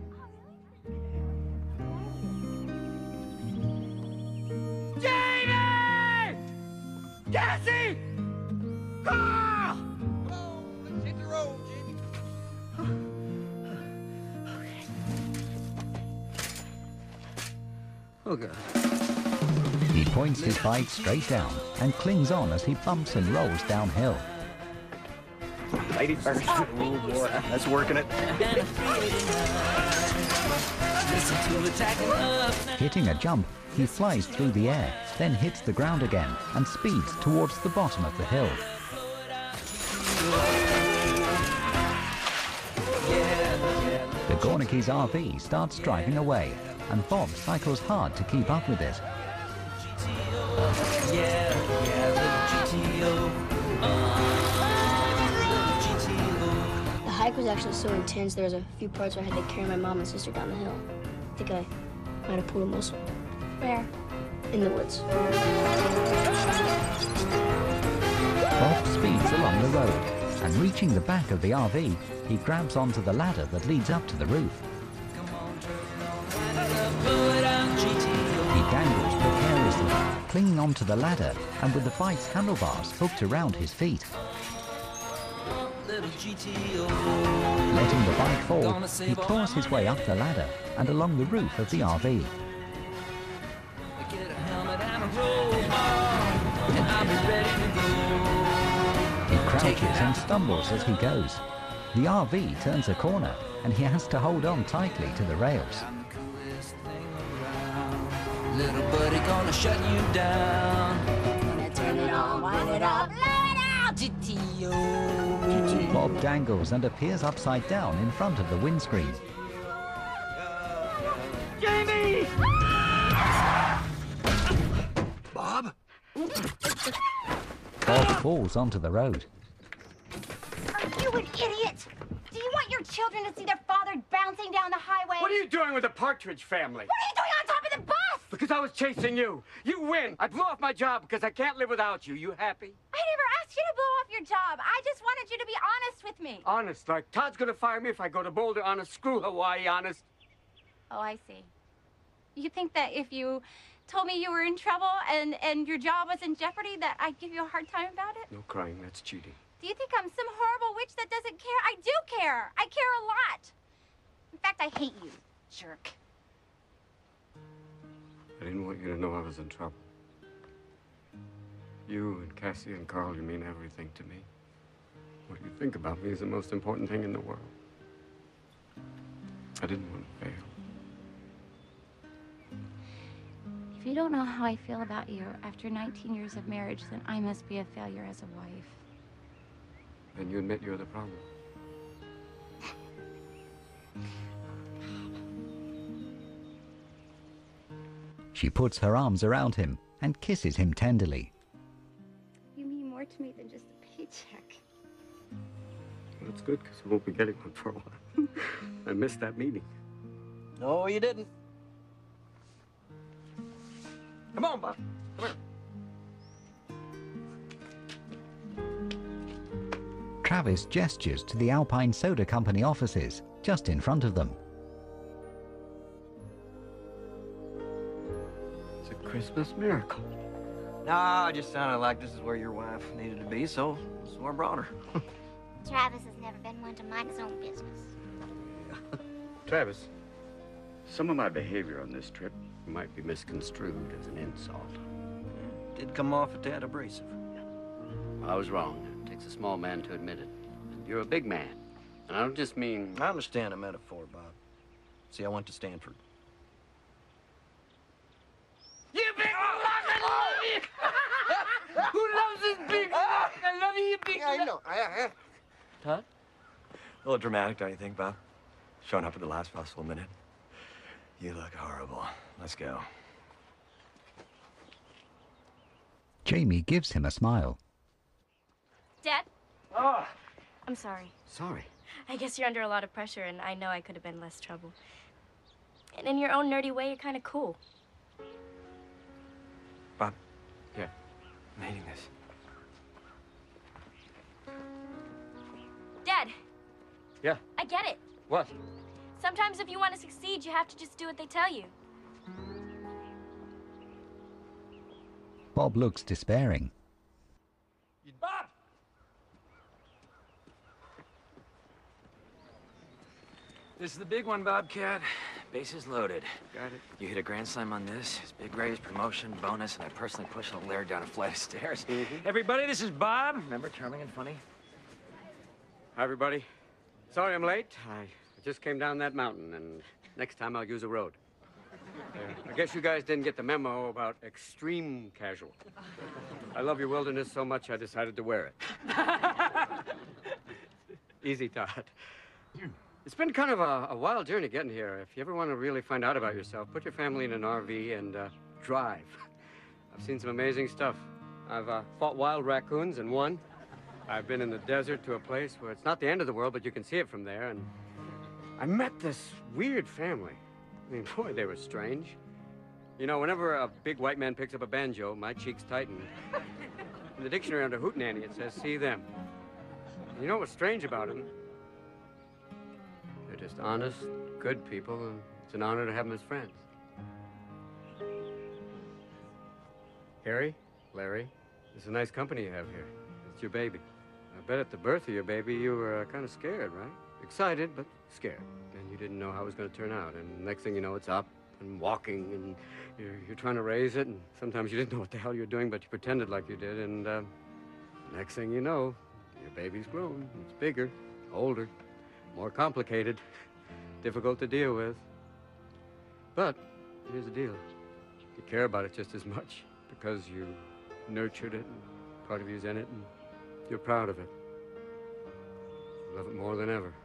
Jamie! Cassie! Carl! Let's hit the road, Jamie. Oh, God. He points his bike straight down and clings on as he bumps and rolls downhill. Lady first. Oh, boy, that's working it. Hitting a jump, he flies through the air, then hits the ground again and speeds towards the bottom of the hill. The Gornicki's RV starts driving away, and Bob cycles hard to keep up with it. The hike was actually so intense, there was a few parts where I had to carry my mom and sister down the hill. I think I might have pulled a muscle. Where? In the woods. Bob speeds along the road, and reaching the back of the RV, he grabs onto the ladder that leads up to the roof. He dangles precariously, clinging onto the ladder and with the bike's handlebars hooked around his feet. Letting the bike fall, he claws his way up the ladder and along the roof of the RV. He crouches and stumbles as he goes. The RV turns a corner and he has to hold on tightly to the rails. Little buddy gonna shut you down. Gonna turn it on, wind it up, blow it out, GTO. Bob dangles and appears upside down in front of the windscreen. Jamie! Bob? Bob falls onto the road. Are you an idiot? Do you want your children to see their father bouncing down the highway? What are you doing with the Partridge family? What are you doing on top of the bus? Because I was chasing you. You win. I blew off my job because I can't live without you. You happy? I never asked you to blow off your job. I just wanted you to be honest with me. Honest, like Todd's gonna fire me if I go to Boulder. Honest, screw Hawaii, honest. Oh, I see. You think that if you told me you were in trouble and your job was in jeopardy that I'd give you a hard time about it? No crying, that's cheating. Do you think I'm some horrible witch that doesn't care? I do care. I care a lot. In fact, I hate you, jerk. I didn't didn't want you to know I was in trouble. You and Cassie and Carl, you mean everything to me. What you think about me is the most important thing in the world. I didn't want to fail. If you don't know how I feel about you after 19 years of marriage, then I must be a failure as a wife. Then you admit you're the problem. She puts her arms around him and kisses him tenderly. You mean more to me than just a paycheck. Well, that's good, because we won't be getting one for a while. I missed that meeting. No, you didn't. Come on, Bob. Come here. Travis gestures to the Alpine Soda Company offices just in front of them. It's a Christmas miracle. Nah, it just sounded like this is where your wife needed to be, so I brought her. Travis has never been one to mind his own business. Travis, some of my behavior on this trip might be misconstrued as an insult. Did come off a tad abrasive. I was wrong. It takes a small man to admit it. And you're a big man. And I don't just mean... I understand a metaphor, Bob. See, I went to Stanford. You big rock, I love you! Who loves this big rock? I love you, big rock. I know. Todd? A little dramatic, don't you think, Bob? Showing up at the last possible minute. You look horrible. Let's go. Jamie gives him a smile. Dad? Oh. I'm sorry. Sorry? I guess you're under a lot of pressure, and I know I could have been less trouble. And in your own nerdy way, you're kind of cool. Bob? Yeah? I'm hating this. Dad! Yeah? I get it. What? Sometimes if you want to succeed, you have to just do what they tell you. Bob looks despairing. Bob! This is the big one, Bobcat. Bases loaded. Got it. You hit a grand slam on this, his big raise, promotion, bonus, and I personally push little Larry down a flight of stairs. Everybody, this is Bob. Remember, charming and funny? Hi, everybody. Sorry I'm late. I just came down that mountain, and next time I'll use a road. I guess you guys didn't get the memo about extreme casual. I love your wilderness so much, I decided to wear it. Easy, Todd. It's been kind of a wild journey getting here. If you ever want to really find out about yourself, put your family in an RV and drive. I've seen some amazing stuff. I've fought wild raccoons and won. I've been in the desert to a place where it's not the end of the world, but you can see it from there, and I met this weird family. I mean, boy, they were strange. You know, whenever a big white man picks up a banjo, my cheeks tighten. In the dictionary under hootenanny, it says, see them. You know what's strange about them? They're just honest, good people, and it's an honor to have them as friends. Harry, Larry, it's a nice company you have here. It's your baby. I bet at the birth of your baby, you were kind of scared, right? Excited, but scared. And you didn't know how it was going to turn out. And next thing you know, it's up and walking, and you're trying to raise it, and sometimes you didn't know what the hell you were doing, but you pretended like you did, and next thing you know, your baby's grown. It's bigger, older, more complicated, difficult to deal with. But here's the deal. You care about it just as much because you nurtured it, and part of you's in it, and you're proud of it. You love it more than ever.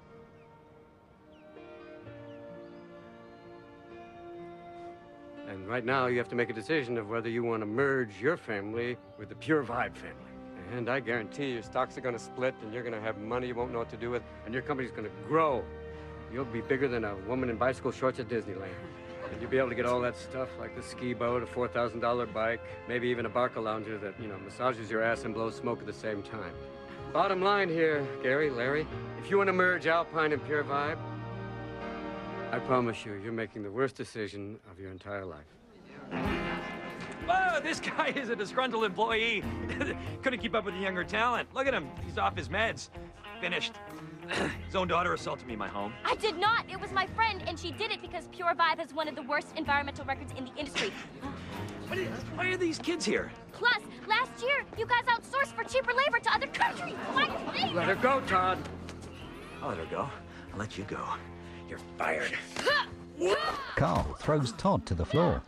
And right now, you have to make a decision of whether you want to merge your family with the Pure Vibe family. And I guarantee your stocks are going to split, and you're going to have money you won't know what to do with, and your company's going to grow. You'll be bigger than a woman in bicycle shorts at Disneyland. And you'll be able to get all that stuff, like the ski boat, a $4,000 bike, maybe even a Barca lounger that, you know, massages your ass and blows smoke at the same time. Bottom line here, Gary, Larry, if you want to merge Alpine and Pure Vibe, I promise you, you're making the worst decision of your entire life. Whoa, this guy is a disgruntled employee. Couldn't keep up with the younger talent. Look at him. He's off his meds. Finished. His own daughter assaulted me in my home. I did not. It was my friend, and she did it because Pure Vibe has one of the worst environmental records in the industry. Why are these kids here? Plus, last year, you guys outsourced for cheaper labor to other countries. Why do you think? Let her go, Todd. I'll let her go. I'll let you go. You're fired. Carl throws Todd to the floor.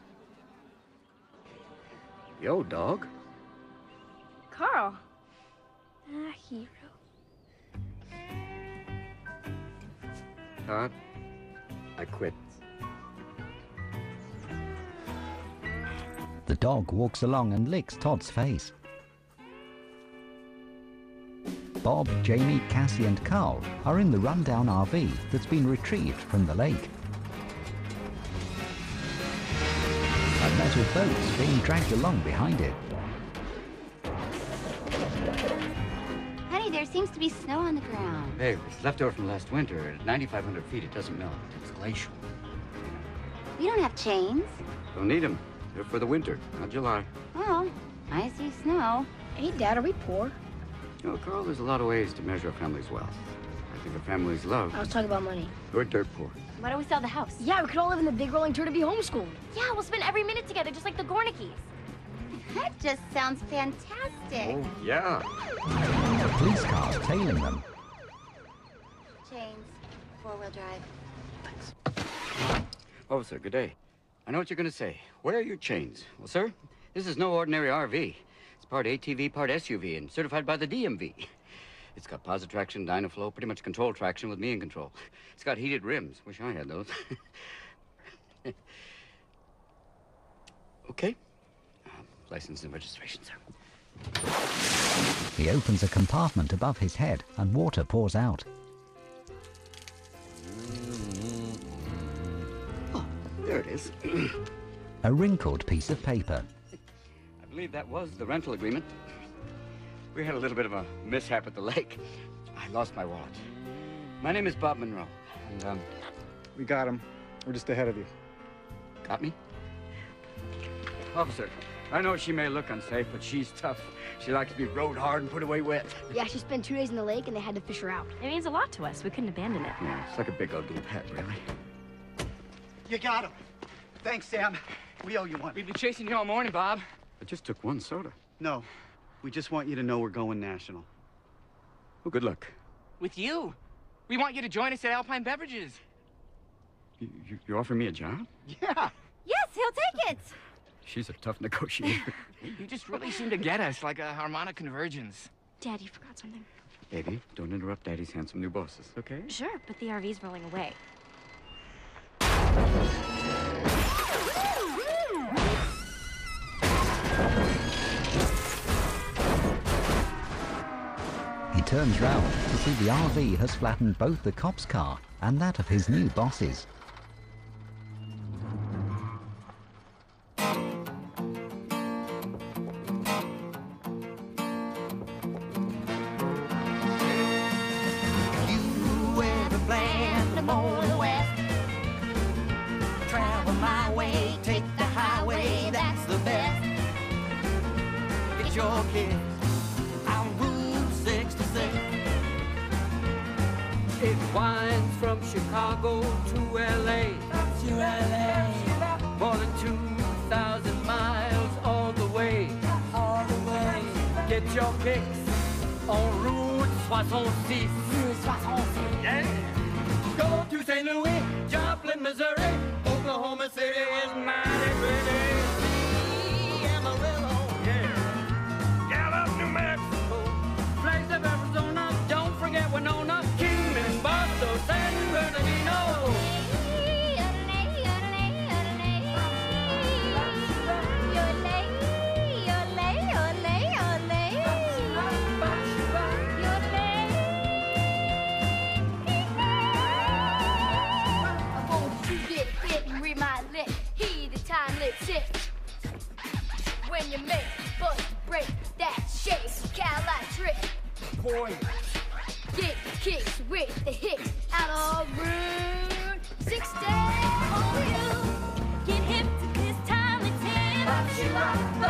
Yo, dog. Carl. Ah, hero. Todd, I quit. The dog walks along and licks Todd's face. Bob, Jamie, Cassie and Carl are in the rundown RV that's been retrieved from the lake. A metal boat's being dragged along behind it. Honey, there seems to be snow on the ground. Hey, it's left over from last winter. At 9,500 feet, it doesn't melt. It's glacial. We don't have chains. Don't need them. They're for the winter, not July. Oh, I see snow. Hey, Dad, are we poor? You know, Carl, there's a lot of ways to measure a family's wealth. I think a family's love. I was talking about money. We're dirt poor. Why don't we sell the house? Yeah, we could all live in the big rolling chair to be homeschooled. Yeah, we'll spend every minute together, just like the Gornickes. That just sounds fantastic. Oh, yeah. A police car's tailing them. Chains, four-wheel drive. Officer, good day. I know what you're going to say. Where are your chains? Well, sir, this is no ordinary RV. It's part ATV, part SUV, and certified by the DMV. It's got positive traction, Dynaflow, pretty much control traction with me in control. It's got heated rims. Wish I had those. Okay. License and registration, sir. He opens a compartment above his head and water pours out. Oh, there it is. A wrinkled piece of paper. I believe that was the rental agreement. We had a little bit of a mishap at the lake. I lost my wallet. My name is Bob Monroe, and, We got him. We're just ahead of you. Got me? Officer, I know she may look unsafe, but she's tough. She likes to be rode hard and put away wet. Yeah, she spent 2 days in the lake and they had to fish her out. It means a lot to us. We couldn't abandon it. Yeah, it's like a big ugly pet, really. You got him. Thanks, Sam. We owe you one. We've been chasing you all morning, Bob. I just took one soda. No. We just want you to know we're going national. Well, good luck. With you. We want you to join us at Alpine Beverages. You're offering me a job? Yeah. Yes, he'll take it. She's a tough negotiator. You just really seem to get us like a harmonic convergence. Dad, you forgot something. Baby, don't interrupt Daddy's handsome new bosses, okay? Sure, but the RV's rolling away. He turns round to see the RV has flattened both the cop's car and that of his new bosses. Your kids on Route 66. It winds from Chicago to LA. More than 2,000 miles all the way. Get your kicks on Route 66. Yeah. Go to St. Louis, Joplin, Missouri. Oklahoma City is mighty pretty. Winona, Kingman, Barstow, San Bernardino. I want you to get fit and read my lip. Heed the time, let's sit. When you make, bust, break, that shape, Cadillac trick. Boy. Get kicks with the hits out of Route 60. Oh, you get hip to this time it's in.